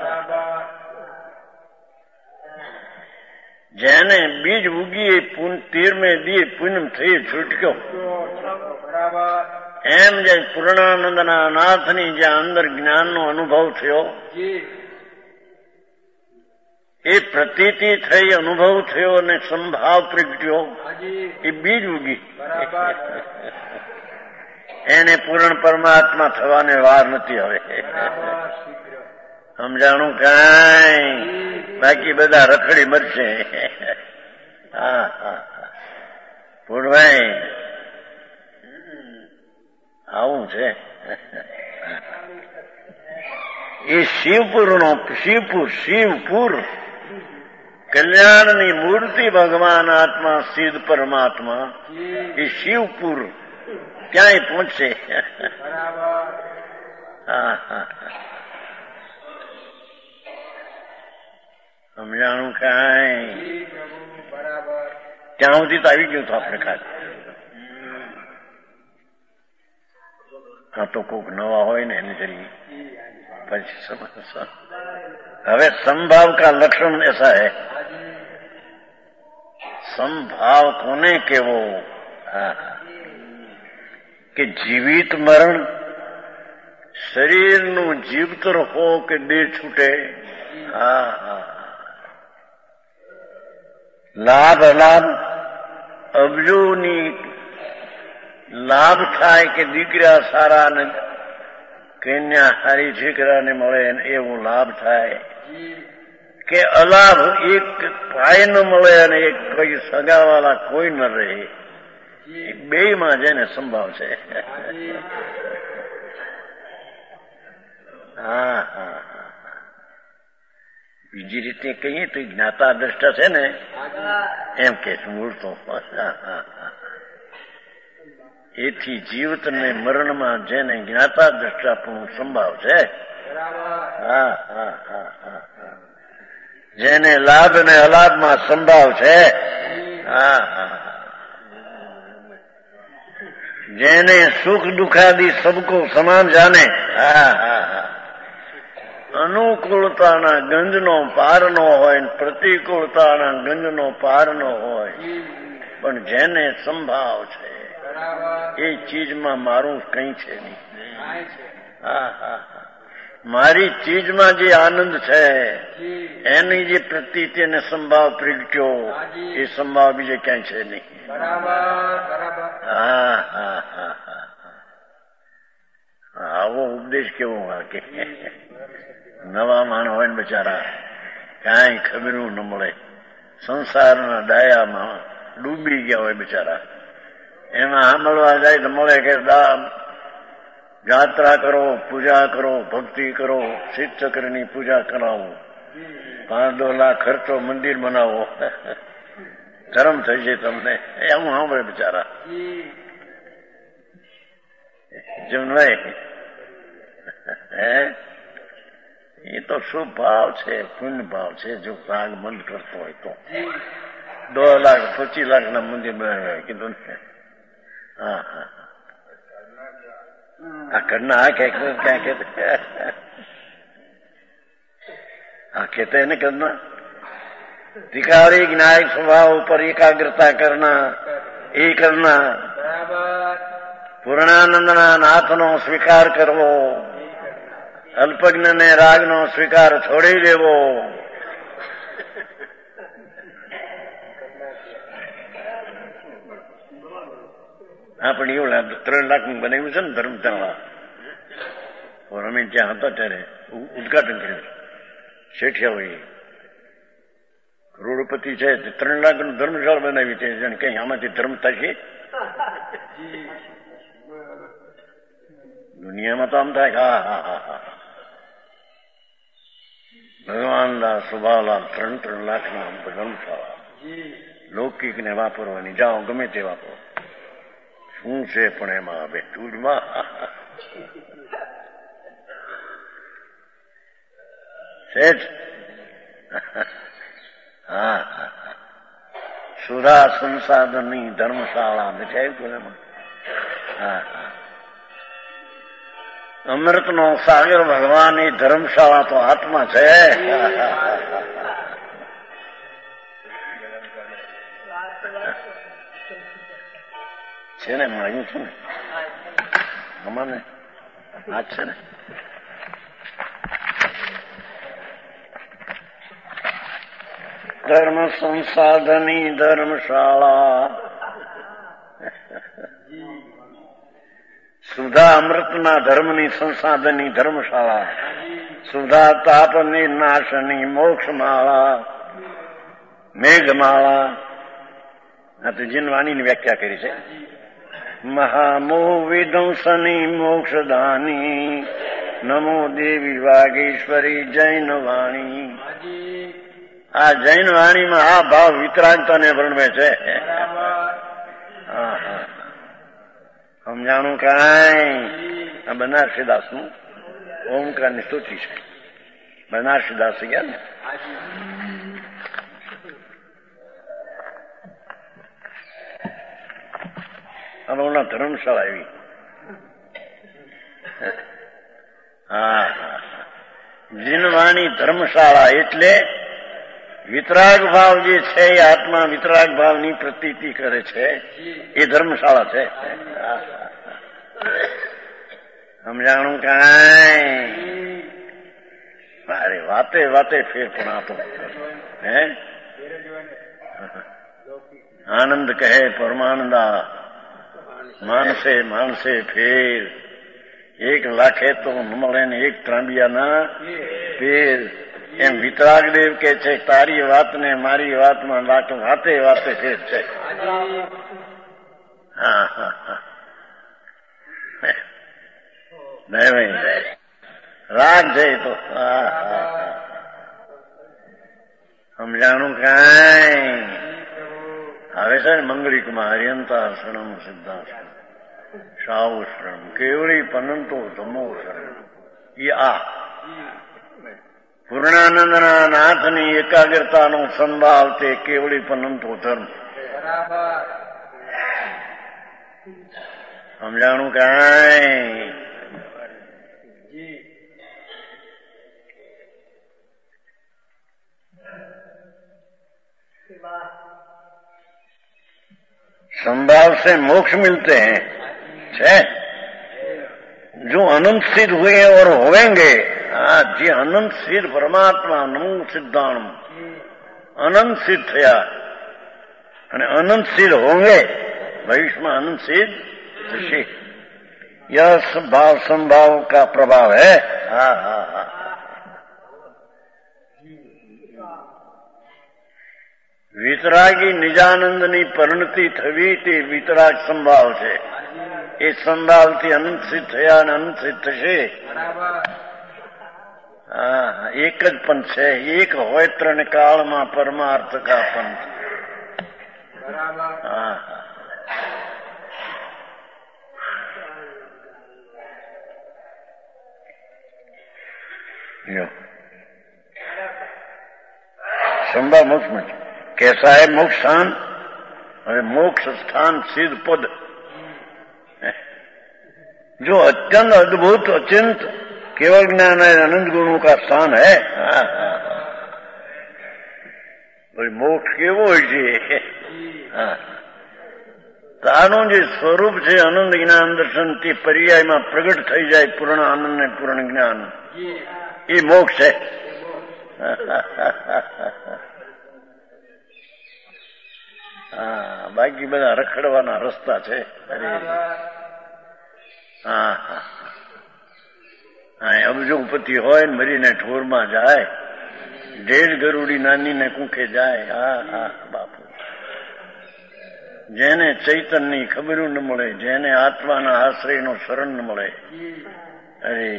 જેને બીજ ઉગીએ 13મે દિયે પૂનમ થઈ છૂટક્યો, એમ જે પૂર્ણાનંદના નાથની જ્યાં અંદર જ્ઞાનનો અનુભવ થયો, એ પ્રતીતિ થઈ, અનુભવ થયો અને સંભાવ પ્રગટ્યો, એ બીજ ઉગી. એને પૂર્ણ પરમાત્મા થવાને વાર નથી. હવે સમજાણું કાંઈ? બાકી બધા રખડી મરશે. હા હા પૂર્ણભાઈ આવું છે. એ શિવપુર કલ્યાણની મૂર્તિ ભગવાન આત્મા સિદ્ધ પરમાત્મા, એ શિવપુર ક્યાંય પહોંચશે. હા હા સમજાણું કાંઈ? ત્યાં સુધી તો આવી ગયું તો આપણે ખાલી. હા તો કોક નવા હોય ને એને જરી પછી સમજ. હવે संभाव का लक्षण ऐसा है, संभाव कोने केवो કે જીવિત મરણ, શરીરનું જીવતર હો કે દેહ છૂટે. હા હા લાભ અલાભ અબજોની લાભ થાય કે દીકરા સારા ને કન્યા સારી દીકરાને મળે એવો લાભ થાય, કે અલાભ એક ભાઈ ન મળે અને એક કોઈ સગાવાળા કોઈ ન રહે. બે માં જેને સંભાવ છે. હા હા બીજી રીતે કહીએ તો જ્ઞાતા દ્રષ્ટા છે ને એમ કે મૂળ તો. એથી જીવત ને મરણમાં જેને જ્ઞાતા દ્રષ્ટા પણ સંભાવ છે. હા હા હા હા જેને લાભ અને અલાભમાં સંભાવ છે. હા હા જેને સુખ દુખાદી સબકો સમાન જાણે. હા હા હા. અનુકૂળતાના ગંજનો પાર ન હોય, પ્રતિકૂળતાના ગંજનો પાર ન હોય, પણ જેને સંભાવ છે એ ચીજમાં મારું કંઈ છે નહીં. હા હા હા. મારી ચીજમાં જે આનંદ છે એની જે પ્રતીતિ અને સંભાવ પ્રગટ્યો એ સંભાવ બીજે ક્યાંય છે નહીં. હા હા હા હા. આવો ઉપદેશ કેવો વાકે. નવા માણ હોય ને બચારા કાંઈ ખબરું ન મળે, સંસારના ડાયામાં ડૂબી ગયા હોય બચારા. એમાં સાંભળવા જાય તો મળે કે યાત્રા કરો, પૂજા કરો, ભક્તિ કરો, શિવ ચક્રની પૂજા કરાવો, 5-2 લાખ ખર્ચો, મંદિર બનાવો, ધર્મ થઈ જાય તમને. એવું સાંભળે બિચારા. જમવાય હે એ તો શુભ ભાવ છે, પુણ્ય ભાવ છે. જો રાગ બંધ કરતો હોય તો 2 લાખ 25 લાખના મંદિર બનાવ્યા કીધું ને. હા હા. આ કરના આ ક્યાં કહેતા આ કહેते हैं करना धिकारी ज्ञायक स्वभाव पर एकाग्रता करना, એ करना, પૂર્ણાનંદના નાથનો સ્વીકાર કરવો, અલ્પજ્ઞને રાગનો સ્વીકાર છોડી દેવો. આપણે એવું લાગતું 3 લાખનું બનાવ્યું છે ને ધર્મશાળા. અમે ત્યાં હતા ત્યારે ઉદઘાટન કર્યું. શેઠિયા હોય કરોડપતિ છે, 3 લાખનું ધર્મશાળા બનાવી છે. કઈ આમાંથી ધર્મ થશે? દુનિયામાં તો આમ થાય. હા હા હા હા. ભગવાનના સ્વભાવલા 3 લાખના ધર્મશાળા લૌકિક ને વાપરવાની. જાઓ ગમે તે વાપરો. શું છે પણ એમાં હવે ટૂરમાં શેઠ. હા સુધા સંસાધનની ધર્મશાળા બેઠાયું એમાં. હા હા. અમૃતનો સાગર ભગવાનની ધર્મશાળા તો આત્મા છે. છે ને મળ્યું છે ને અમાને આ છે ને. ધર્મ સંસાધની ધર્મશાળા, સુધા અમૃતના ધર્મની સંસાધનની ધર્મશાળા, સુધા તાપની નાશની મોક્ષમાળા, મેઘમાળા. આ તો જીનવાણીની વ્યાખ્યા કરી છે. મહામોહ વિધંસની મોક્ષદાની, નમો દેવી વાગેશ્વરી જૈન વાણી. આ જૈન વાણીમાં આ ભાવ વિતરાગતાને વર્ણવે છે. સમજાણું કાંઈ? આ બનારસીદાસનું ઓમકારની સ્તુતિ છે. બનારસીદાસ ગયા ને અને ધર્મશાળા આવી. હા હા. જીનવાણી ધર્મશાળા એટલે વિતરાગ ભાવ જે છે એ આત્મા વિતરાગ ભાવની પ્રતીતિ કરે છે એ ધર્મશાળા છે. સમજાણું કાંઈ? અરે વાતે વાતે ફેર પણ આપો. હે આનંદ કહે પરમાનંદા, માનસે માનસે ફેર. 1 લાખે તો મળે ને 1 ત્રાંબિયાના ફેર. એમ વિતરાગદેવ કે છે તારી વાતને મારી વાતમાં લાખ વાતે વાતે ફેર છે. હા હા હા. રાગ છે તો. હા હા હા. સમજાણું કાંઈ? હવે છે ને મંગળીકમાં હરિયંતાસણમ સિદ્ધાસણ શાવશ્રમ કેવળી પનંતો ધમો શરણ. એ આ પૂર્ણાનંદના નાથની એકાગ્રતાનો સંભાવ તે કેવળી પનંતો ધર્મ. સમજાણું કાંઈ संभाव से मोक्ष मिलते हैं छे जो अनंत सिद्ध हुए और होवेंगे। हाँ जी, अनंत सिद्ध परमात्मा नमो सिद्धाणम अनंत सिद्ध थया અને अनंत सिद्ध होंगे, भविष्य में अनंत सिद्ध थशे। यह भाव संभाव का प्रभाव है। हाँ हाँ हाँ વિતરાગી નિજાનંદની પરિણતિ થવી તે વિતરાગ સંભાવ છે। એ સંભાવથી અનંત સિદ્ધ થયા અને અનંત સિદ્ધ થશે। હા એક જ પંથ છે, એક હોય ત્રણ કાળમાં પરમાર્થ કા પંથ। હા સંભાવ મોક્ષ માં कैसा है मोक्ष स्थान? अरे मोक्ष स्थान सिद्ध पद जो अत्यंत अद्भुत अचिंत केवल ज्ञान है अनंत गुणों का स्थान है। भाई मोक्ष केवो है तारू जो स्वरूप है आनंद ज्ञान दर्शन की पर्याय में प्रगट थी जाए पूर्ण आनंद ने पूर्ण ज्ञान ये मोक्ष है। હા બાકી બધા રખડવાના રસ્તા છે। હા હા હા અબજોપતિ હોય ને મરીને ઠોરમાં જાય, ઢેર ગરુડી નાની ને કુંખે જાય। હા હા બાપુ જેને ચૈતનની ખબરું ન મળે, જેને આત્માના આશ્રયનો શરણ ન મળે, અરે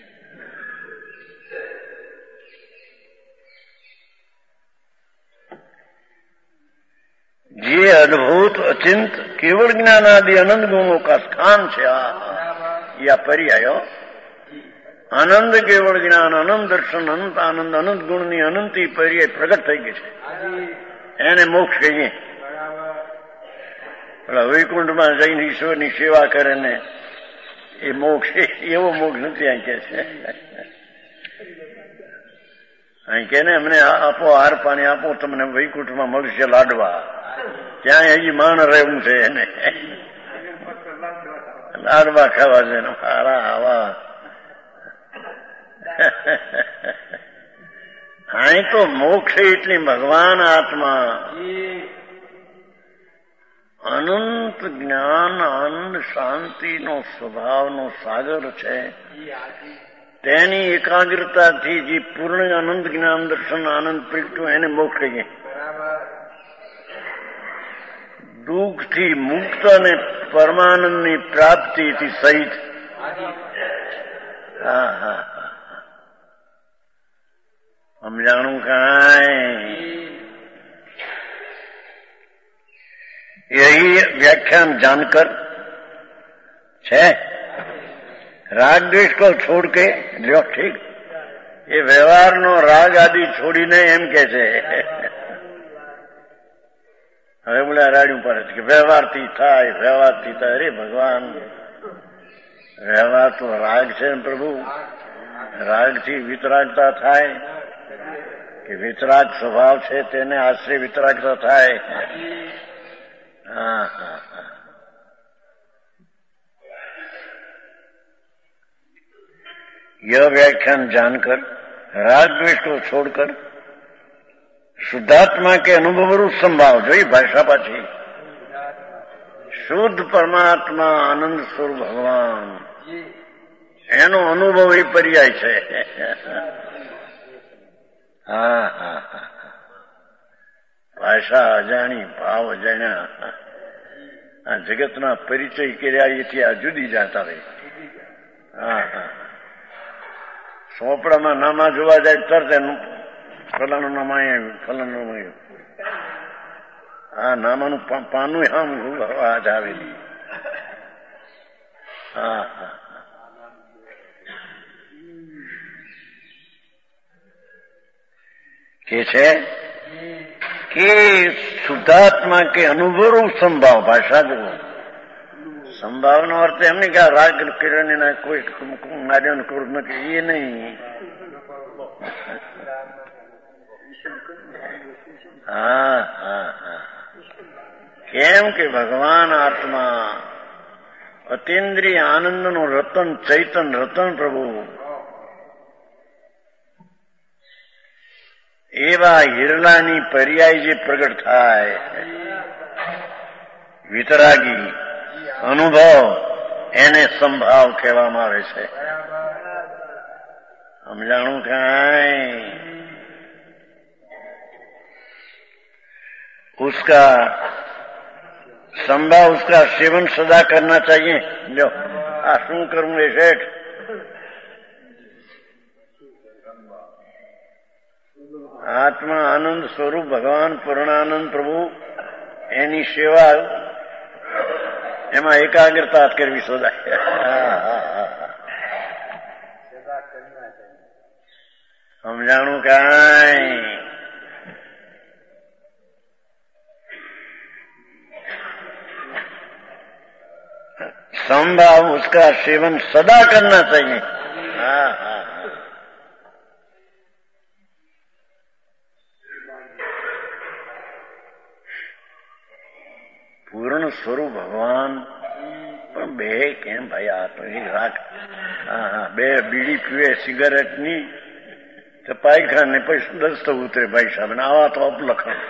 ये अद्भुत अचिंत केवल ज्ञान आदि अनंत गुणों का स्थान है। या पर्याय आनंद केवल ज्ञान अनंत दर्शन अनंत आनंद अनंत गुण अनंत पर्याय प्रगट थी गई है। एने मोक्ष कहीए। वैकुंठ में जईने ईश्वर की सेवा करे ने ये मोक्ष एवो मोक्ष नहीं। अँ के अँ के अमने आपो हार पानी आपो तमने वैकुंठ में मळशे लाडवा। क्या हजी माण रहू है ने लाडवा खावा છે ને હારા આવા। હા તો મોક્ષ એટલે ભગવાન આત્મા અનંત જ્ઞાન આનંદ શાંતિનો સ્વભાવનો સાગર છે। તેની એકાગ્રતાથી જે પૂર્ણ આનંદ જ્ઞાન દર્શન આનંદ પ્રગટ્યું એને મોક્ષ કહીએ। दुख थी मुक्त ने परमानंद की प्राप्ति थी सहित। हाँ हाँ हम जानू कहाँ यही व्याख्यान जानकर छे राग द्वेष को छोड़ के जो ठीक ये व्यवहार नो राग आदि छोड़ी ने एम के छे। હવે બોલા રાડ્યું પડે છે કે વ્યવહારથી થાય વ્યવહારથી થાય। અરે ભગવાન વ્યવહાર તો રાગ છે ને પ્રભુ, રાગથી વિતરાગતા થાય કે વિતરાગ સ્વભાવ છે તેને આશ્રય વિતરાગતા થાય। હા હા હા यह व्याख्यान जानकर राग द्वेष को छोड़कर शुद्धात्मा के अनुभव रूप संभाव जो भाषा पाछी शुद्ध परमात्मा आनंद स्वरूप भगवान एनो अनुभव ही पर्याय है। हाँ हाँ हाँ भाषा अजाणी भाव अजाण्या आ जगतना परिचय कर्या एथी आ जुदी जाता रही। हाँ हाँ सोपड़ा में नामा जोवा जाए तरत एनु फलानु नाम आया फलानु नाम आया। हाँ नामानु पानु हम आज आवेली। हाँ हाँ के छे कि शुद्धात्मा के अनुभव संभाव भाषा जो संभावना अर्थ એમ નહીં કે રાગ કિરણ કોઈ નાર્યો કરું નથી એ નહીં. હા હા હા. કેમ કે ભગવાન આત્મા અતિન્દ્રિય આનંદનું રતન ચૈતન રતન પ્રભુ એવા હિરલાની પર્યાય જે પ્રગટ થાય વિતરાગી અનુભવ એને સંભાવ કહેવામાં આવે છે. સમજાણું કાંઈ? उसका संभाव उसका सेवन सदा करना चाहिए. जो आ શું કરવું એ શેઠ? આત્મા આનંદ સ્વરૂપ ભગવાન પૂર્ણાનંદ પ્રભુ એની સેવા એમાં એકાગ્રતા કરવી શોધાય. સમજાણું કાંઈ? संभाव उसका सेवन सदा करना चाहिए. हाँ हाँ हाँ. પૂર્ણ સ્વરૂપ ભગવાન પણ બે કેમ ભાઈ આ તો એક રાખ. હા હા. બે બીડી પીવે સિગારેટની તો પાયખાને પછી દસ્ત ઉતરે ભાઈ સાહેબ ને આવા તો અપલખણ.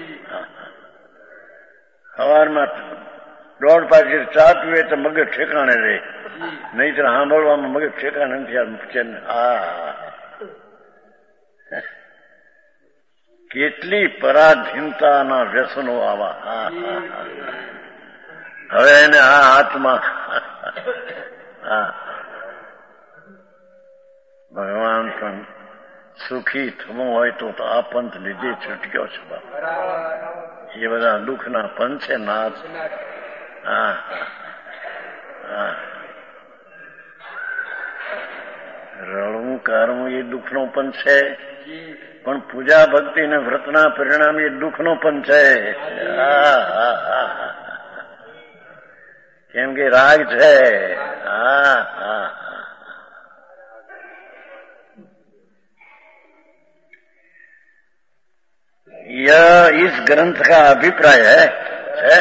સવારમાં 1.5 પાકીટ ચા પીવે તો મગજ ઠેકાણે રહે, નહીતર સાંભળવામાં મગજ ઠેકાણે નથી. હા કેટલી પરાધીનતાના વ્યસનો આવા. હા હવે એને આ હાથમાં હા ભગવાન પણ સુખી થવું હોય તો આ પંથ લીધે છૂટક્યો છે બાપ. એ બધા દુઃખના પંથ છે નાથ. હા હા. રડવું કારવું એ દુઃખનો પણ છે, પણ પૂજા ભક્તિ ને વ્રતના પરિણામ એ દુઃખનો પણ છે. કેમ કે રાગ છે. હા હા. यह इस ग्रंथ का अभिप्राय है.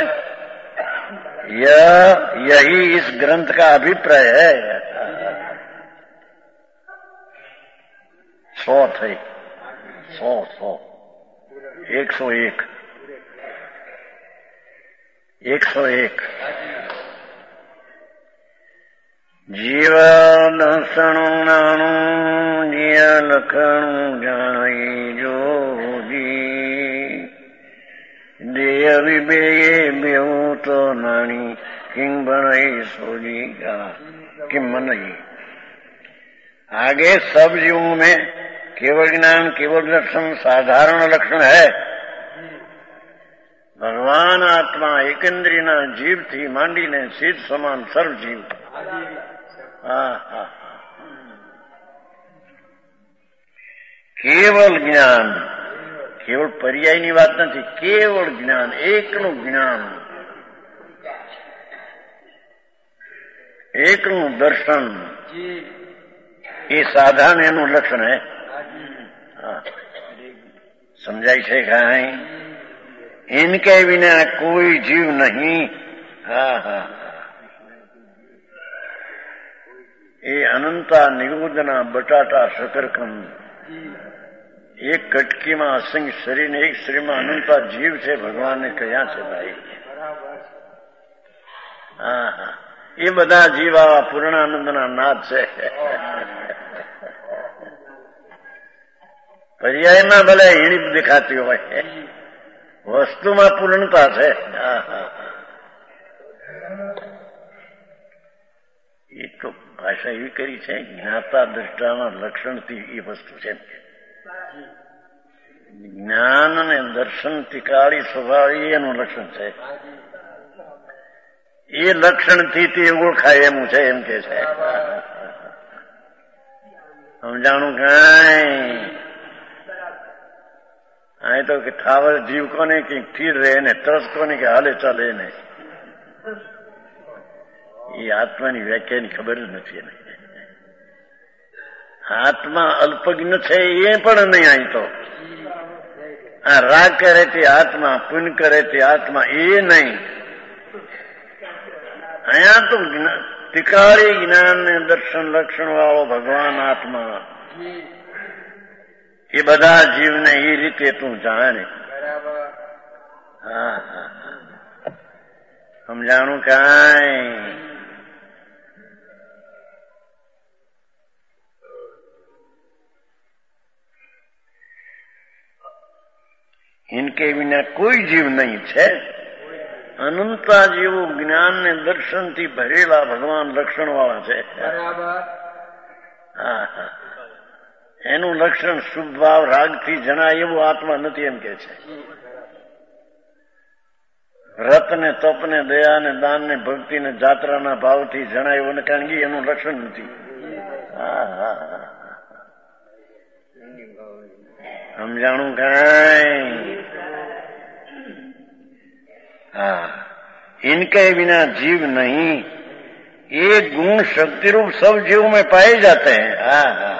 यही इस ग्रंथ का अभिप्राय है. 100 થઈ 100 101 જીવન સણું નાણું જીય લખણું જાણી જોજી દેય વિબેયે બેવું તો નાણી કિંગ ભણઈ सोजी किम मनई. आगे सब जीवों में केवल ज्ञान केवल लक्षण साधारण लक्षण है. भगवान आत्मा एकेन्द्रीना जीव थी માંડીને સિદ્ધ સમાન સર્વ જીવ. હા હા. કેવલ જ્ઞાન, કેવળ પર્યાયની વાત નથી, કેવળ જ્ઞાન, એકનું જ્ઞાન, એકનું દર્શન, એ સાધારણ એનું લક્ષણ હે. હા સમજાય છે કાંઈ? इनके बिना कोई जीव नहीं. હા હા. એ અનંતા નિરુદ્ધના બટાટા શકરકંદ એક કટકીમાં અસંખ્ય શરીર ને એક શરીરમાં અનંતા જીવ છે. ભગવાનને કયા છે ભાઈ? હા હા. એ બધા જીવ આવા પૂર્ણાનંદના નાથ છે. પર્યાયમાં ભલે હીણીપ દેખાતી હોય, વસ્તુમાં પૂર્ણતા છે. એ તો ભાષા એવી કરી છે, જ્ઞાતા દ્રષ્ટાના લક્ષણથી એ વસ્તુ છે. જ્ઞાન અને દર્શનથી કાળી સ્વભાવ એનું લક્ષણ છે. એ લક્ષણથી તે ઓળખાય એમ છે, એમ કે છે. સમજાણું કાંઈ? અહીં તો કે ઠાવર જીવ કોને કે સ્થિર રહે ને, તરસ કોને કે હાલે ચાલે ને. એ આત્માની વ્યાખ્યાની ખબર જ નથી એને. આત્મા અલ્પજ્ઞ છે એ પણ નહીં. અહીં તો આ રાગ કરે તે આત્મા, પુન કરે તે આત્મા એ નહીં. અહીંયા તો તિકારી જ્ઞાન ને દર્શન લક્ષણ વાળો ભગવાન આત્મા એ બધા જીવને એ રીતે તું જાણે. હા હા સમજાણું કાંઈ? इनके बिना कोई जीव नहीं है. अनंता जीवो ज्ञान ने दर्शन થી ભરેલા ભગવાન લક્ષણ વાળા છે. એનું લક્ષણ શુભ ભાવ રાગથી જણાય એવું આત્મા નથી એમ કે છે. વ્રત ને તપ ને દયા ને દાન ને ભક્તિ ને જાત્રાના ભાવથી જણાય એવું કારણ કે એનું લક્ષણ નથી. સમજાણું કાંઈ? हाँ, इनके बिना जीव नहीं. ये गुण शक्ति रूप सब जीवों में पाए जाते हैं. हाँ हाँ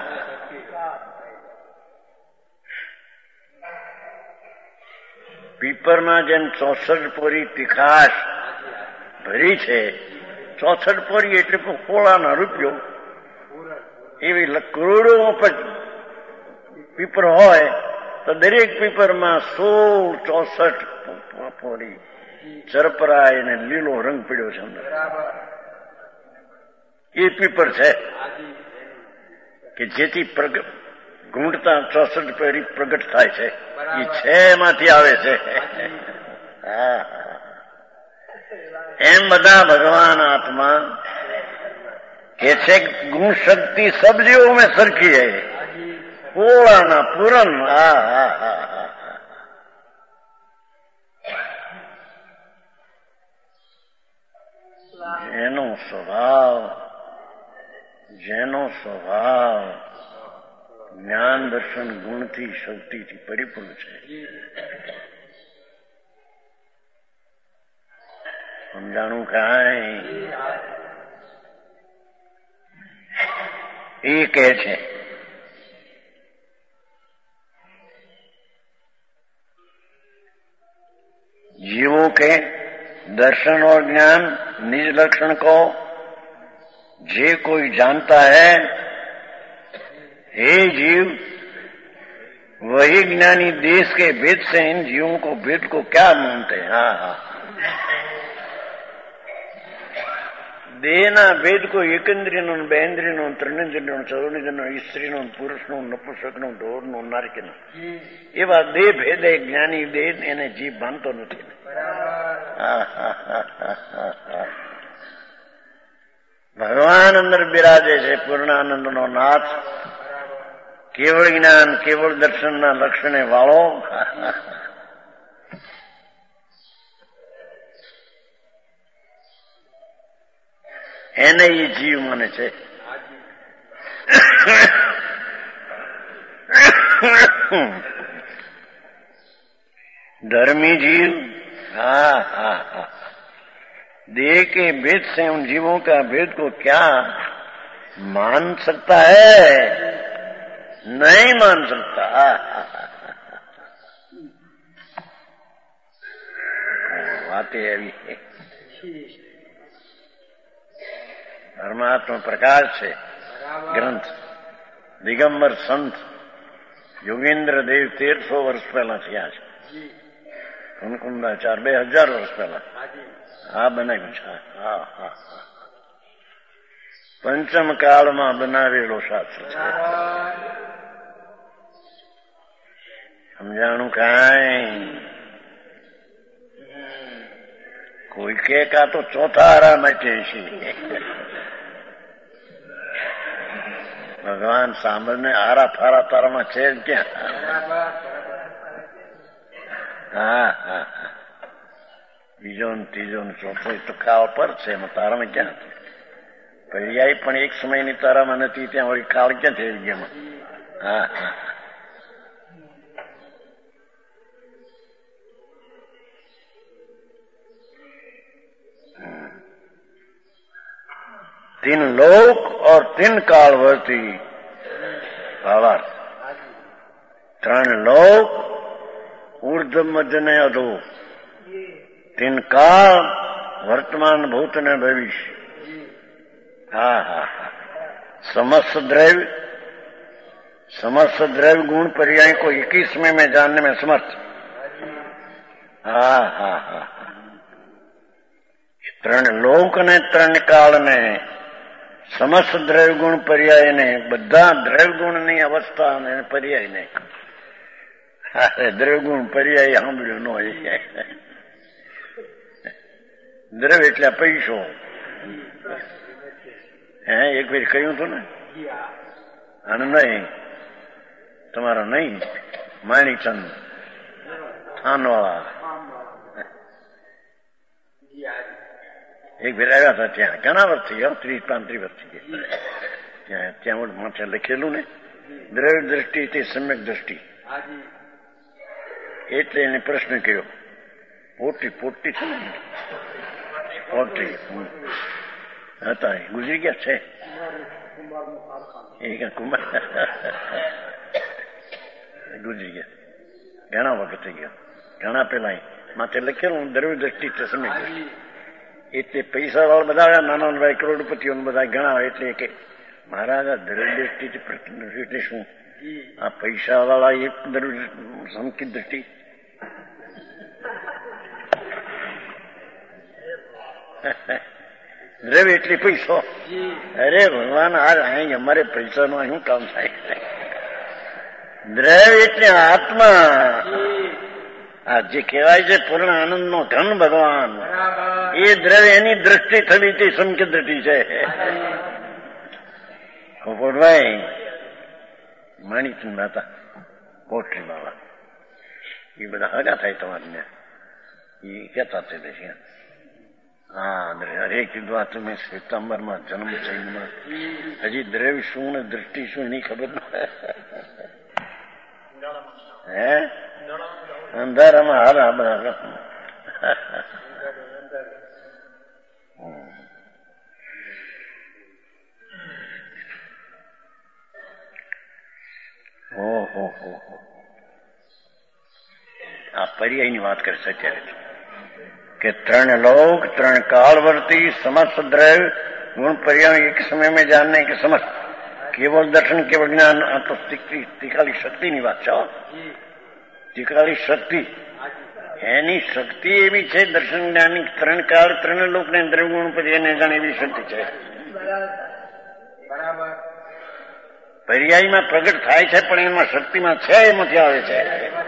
પીપરમાં જેમ 64 પોરી તીખાશ ભરી છે, 64 પોરી એટલે કોળાના રૂપિયો, એવી કરોડો પીપર હોય તો દરેક પીપરમાં 64 પોરી ચરપરાય અને લીલો રંગ પડ્યો છે અંદર. એ પીપર છે કે જેથી ઘૂંટતા 64 પેરી પ્રગટ થાય છે. એ છે એમાંથી આવે છે. એમ બધા ભગવાન આત્મા કે છે ગુણ શક્તિ સબ જીવો મેં સરખી है. કોળાના પૂરન. હા હા હા હા જેનો સ્વભાવ જ્ઞાન દર્શન ગુણથી શક્તિથી પરિપૂર્ણ છે. સમજાણું કાંઈ? એ કહે છે जीवों के दर्शन और ज्ञान निज लक्षण को जे कोई जानता है, हे जीव वही ज्ञानी देश के भेद से इन जीवों को भेद को क्या मानते हैं. हाँ हाँ દેહના ભેદ કોઈ એકેન્દ્રિયનો, બેન્દ્રિયનો, ત્રિનેન્દ્રિયનો, ચૌર્ણેન્દ્રિયનો, સ્ત્રીનો, પુરુષનો, નપુંસકનો, ઢોરનો, નારકીનો, એવા દેહ ભેદે જ્ઞાની દેહ એને જીવ માનતો નથી. ભગવાન અંદર બિરાજે છે પૂર્ણાનંદનો નાથ, કેવળ જ્ઞાન કેવળ દર્શનના લક્ષણે વાળો. એને એ જીવ માને છે. धर्मी जीव हाँ हाँ हाँ देह के भेद से उन जीवों का भेद को क्या मान सकता है? नहीं मान सकता. बातें अभी परमात्मा प्रकाश से ग्रंथ दिगंबर संत योगेंद्र देव 1300 વર્ષ પહેલા થયા છે. કુંકુંદાચાર 2000 વર્ષ પહેલા આ બનાવ્યું છે. હા હા પંચમ કાળમાં બનાવેલો શાસ્ત્ર છે. સમજાણું કાંઈ? કોઈ કે કા તો ચોથા આરા માટે છે. ભગવાન સાંભળને આરા ફારા તારામાં છે ક્યાં? હા હા બીજો ને ત્રીજો ને ચોથો તો કાળ પર છે, એમાં તારામાં ક્યાં? પર્યાય પણ એક સમયની તારામાં નથી, ત્યાં વળી કાળ ક્યાં થઈ ગયા? હા હા तीन लोक और तीन काल वर्ती भावार्थ त्रण लोक ऊर्ध्व मध्य ने अधो तीन काल वर्तमान भूत ने भविष्य हा हा हा समस्त द्रव्य गुण पर्याय को 21वें में जानने में समर्थ हा हा हा त्रण लोक ने त्रण काल ने समस्त द्रव्य गुण पर्याय ने बधा द्रव्य गुण ની અવસ્થા અને પર્યાય ને દ્રવ્ય ગુણ પર્યાય સાંભળ્યું ન હોય દ્રવ્ય એટલે પૈસો એક વાર કહ્યું હતું ને અને નહીં તમારો નહીં માણીચંદ થાનવાળા એક વાર આવ્યા હતા ત્યાં ઘણા વર્ષથી 30-35 વર્ષથી ત્યાં માથે લખેલું ને દ્રવ્ય દ્રષ્ટિ તે સમ્યક દ્રષ્ટિ એટલે એને પ્રશ્ન કર્યો પોટી છે ને પોટી હતા ગુજરી ગયા છે એ કુમાર ગુજરી ગયા ઘણા વખત થઈ ગયા ઘણા પેલા માથે લખેલું દ્રવ્ય દ્રષ્ટિ તે સમ્યક દ્રષ્ટિ એટલે પૈસા વાળા બધા આવ્યા નાના ભાઈ કરોડપતિઓ બધા ઘણા એટલે કે મહારાજ આ દ્રવ્ય દ્રષ્ટિ એટલે શું આ પૈસા વાળા એક દ્રવ્ય સંકિત દ્રષ્ટિ દ્રવ્ય એટલે પૈસો અરે ભગવાન અહીં અમારે પૈસા નું શું કામ થાય દ્રવ્ય એટલે આત્મા આ જે કહેવાય છે પૂર્ણ આનંદ નો ધન ભગવાન એ દ્રવ્ય એની દ્રષ્ટિ થવી તે સંકેત દ્રષ્ટિ છે પોપટભાઈ માણીચંદ માતા પોટરી બાબા એ બધા હગા થાય તમારી એ કહેતા છે હા અરે કીધું આ તમે સપ્ટેમ્બરમાં જન્મ જૈનમાં હજી દ્રવ્ય શું ને દ્રષ્ટિ શું એની ખબર ન હે અંધારામાં હારા બધા આ પર્યાયની વાત કરે છે અત્યારે કે ત્રણ લોક ત્રણ કાળવર્તી સમસ્ત દ્રવ્ય ગુણ पर्याय एक समय में जानने के समस्त केवल दर्शन केवल ज्ञान આ તો તિકાલી શક્તિની વાત છે તિકાલી શક્તિ એની શક્તિ એવી છે દર્શન જ્ઞાનની ત્રણ કાળ ત્રણ લોકને દ્રવ્ય ગુણ પર્યાયને જાણે એવી શક્તિ છે પર્યાયમાં પ્રગટ થાય છે પણ એમાં શક્તિમાં છે એમાંથી આવે છે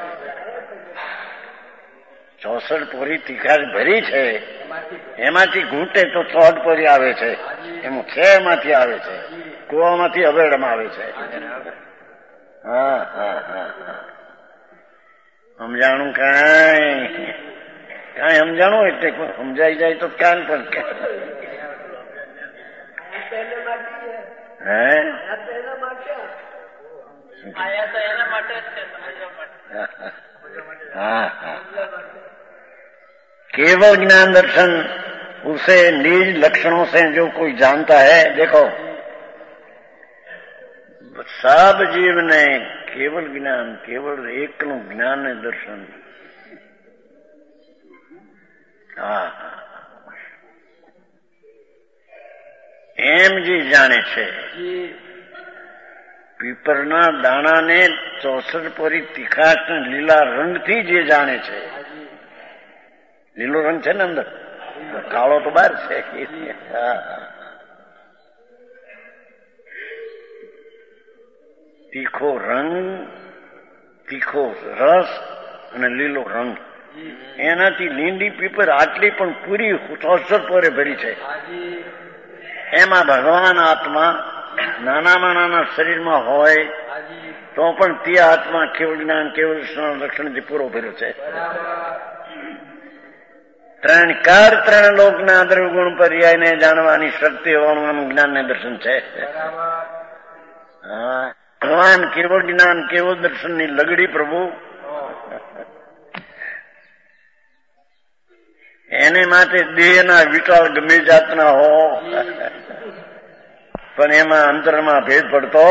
64 પોરી તિખાર ભરી છે એમાંથી ઘૂંટે તો 64 પોરી આવે છે એમાં છે એમાંથી આવે છે કુવામાંથી અવેડમાં આવે છે હા હા હા સમજાણું કાંઈ સમજાણું એટલે સમજાઈ જાય તો કાન પણ હે हाँ हाँ केवल ज्ञान दर्शन उसे निज लक्षणों से जो कोई जानता है देखो सब जीव ने केवल ज्ञान केवल एक ज्ञान ने दर्शन हाँ एम जी जाने छे પીપરના દાણાને 64 પોરી તીખાશ લીલા રંગથી જે જાણે છે લીલો રંગ છે ને અંદર કાળો તો બહાર છે તીખો રંગ તીખો રસ અને લીલો રંગ એનાથી લીંડી પીપર આટલી પણ પૂરી 64 પોરે ભરી છે એમાં ભગવાન આત્મા નાનામાં નાના શરીરમાં હોય તો પણ તે આત્મા કેવળ જ્ઞાન કેવળ લક્ષણથી પૂરો ભર્યો છે ત્રણ કાર ત્રણ લોકના દ્રવ્ય ગુણ પર્યાયને જાણવાની શક્તિ હોવાનું જ્ઞાનને દર્શન છે ભગવાન કેવળ જ્ઞાન કેવળ દર્શનની લગડી પ્રભુ એને માટે દેહના વિચાર ગમે જાતના હો પણ એમાં અંતરમાં ભેદ પડતો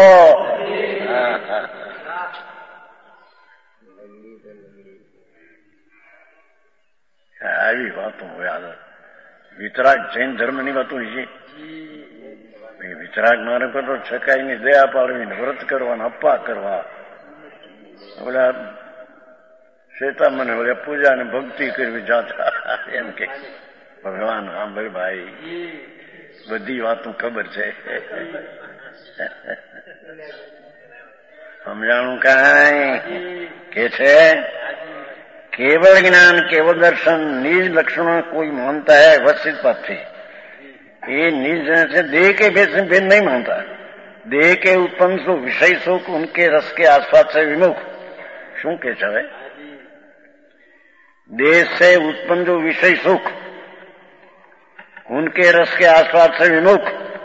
આવી વાતો હોય. વિતરાગ જૈન ધર્મની વાતો છે. વિતરાગ મારે તો છકાઈની દયા પાડવીને વ્રત કરવા, અપ્પા કરવા, ઓલા શ્વેતામને ઓલા પૂજા અને ભક્તિ કરવી જાતા એમ કે ભગવાન. હા ભાઈ બધી વાતો ખબર છે. સમજાણું કાંઈ કે છે? केवल ज्ञान केवल दर्शन निज लक्षणों कोई मानता है व्यवस्थित पद से. ये निज से देह के भेद से भेद नहीं मानता. देह के उत्पन्न सुख विषय सुख उनके रस के आस्वाद से विमुख. શું કે છે હવે? देह से उत्पन्न जो विषय सुख उनके रस के आस्वाद से विमुख.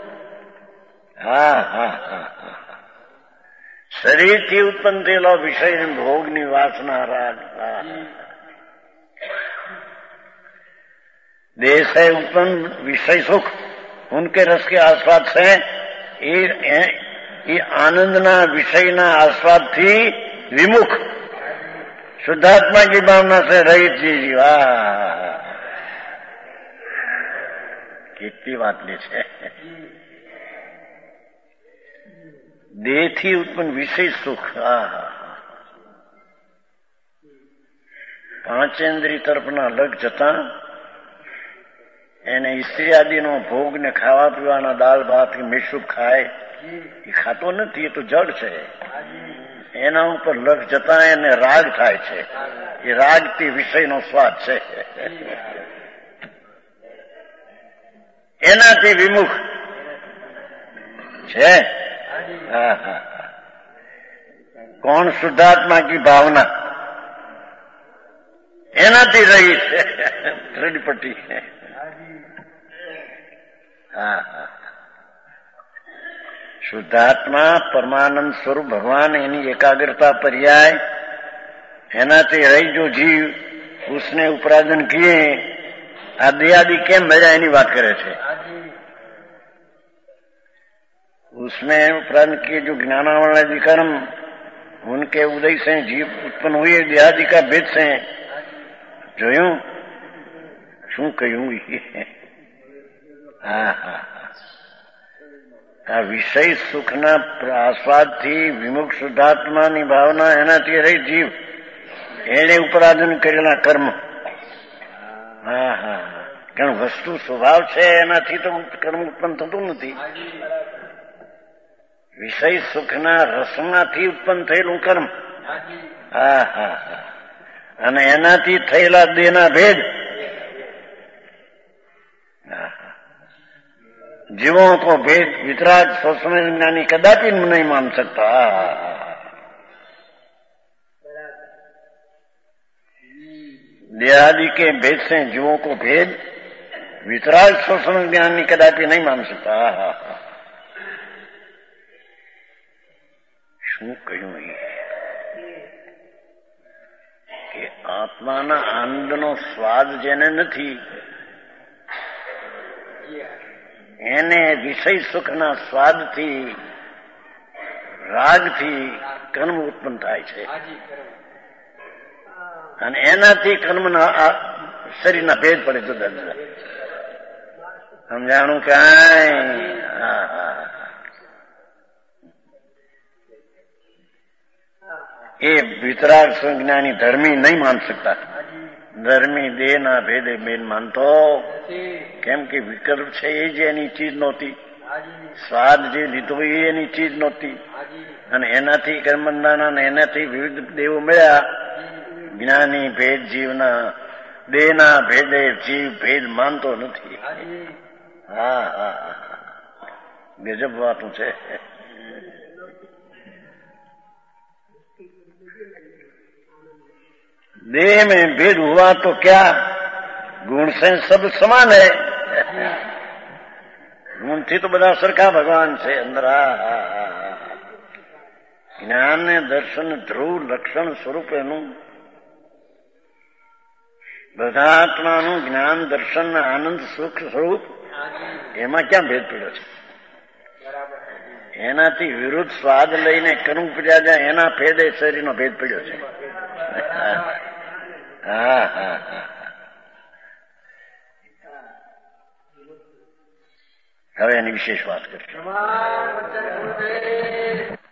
શરીરથી ઉત્પન્ન થયેલો વિષય ભોગની વાસના રાગ. देह से उत्पन्न विषय सुख उनके रस के आस्वाद से ये आनंदना विषयना आस्वाद थी विमुख शुद्धात्मा की भावना से रहित जी. वाह કેટલી વાત લે છે. દેહથી ઉત્પન્ન વિષય સુખ પાંચેન્દ્રિય તરફના લગ જતા એને સ્ત્રી આદિનો ભોગ ને ખાવા પીવાના દાળ ભાત કે મીઠું ખાય એ ખાતો નથી. એ તો જડ છે. એના ઉપર લગ જતા એને રાગ થાય છે. એ રાગથી વિષયનો સ્વાદ છે. એનાથી વિમુખ છે. कौन शुद्धात्मा की भावना एनाથી રહી છે. ત્રણપટ્ટી. શુદ્ધાત્મા પરમાનંદ સ્વરૂપ ભગવાન એની એકાગ્રતા पर्याय એનાથી રહી जो जीव उसने उपराधन किए आदि કેમ મળ્યા એની વાત કરે છે. उसमें उपरांत के जो ज्ञानावरणादि कर्म उनके उदय से जीव उत्पन्न हुए देहादि का भेद से જોયું શું કહ્યું? આ વિષય સુખના આસ્વાદથી વિમુખ શુદ્ધાત્માની ભાવના એનાથી રહી જીવ એને ઉપરાધન કરેલા કર્મ. કારણ વસ્તુ સ્વભાવ છે એનાથી તો કર્મ ઉત્પન્ન થતું નથી. વિષય સુખના રસનાથી ઉત્પન્ન થયેલું કર્મ. અને એનાથી થયેલા દેહના ભેદ जीवों को भेद वितराग सोचने ज्ञानी कदापि नहीं मान सकता. देहादि के भेद से जीवों को भेद वितराग सोचने ज्ञानी कदापि नहीं मान सकता. શું કહ્યું કે આત્માના આનંદનો સ્વાદ જેને નથી એને વિષય સુખના સ્વાદથી રાગથી કર્મ ઉત્પન્ન થાય છે. અને એનાથી કર્મના શરીરના ભેદ પડે જુદા જુદા. સમજાણું કાંઈ? એ વિતરાગ સંજ્ઞાની ધર્મી નહીં માન सकता. ધર્મી દેહના ભેદે બેન માનતો. કેમ કે વિકલ્પ છે એ જ એની ચીજ નહોતી. સ્વાદ જે લીધો એ એની ચીજ નહોતી. અને એનાથી કર્મબંધાના ને એનાથી વિવિધ દેવો મળ્યા. જ્ઞાની ભેદ જીવના દેહના ભેદે જીવ ભેદ માનતો નથી. ગજબ વાતું છે. देह में भेद हुआ तो क्या गुण से सब समान है. गुण थी तो બધા સરખા ભગવાન છે અંદર. જ્ઞાન ને દર્શન ધ્રુવ લક્ષણ સ્વરૂપ એનું બધા આત્માનું જ્ઞાન દર્શન આનંદ સુખ સ્વરૂપ એમાં ક્યાં ભેદ પડ્યો છે? એનાથી વિરુદ્ધ સ્વાદ લઈને કરું પર્યા જાય એના ભેદે શરીરનો ભેદ પડ્યો છે. હા હા હા. હવે એની વિશેષ વાત કરીશું.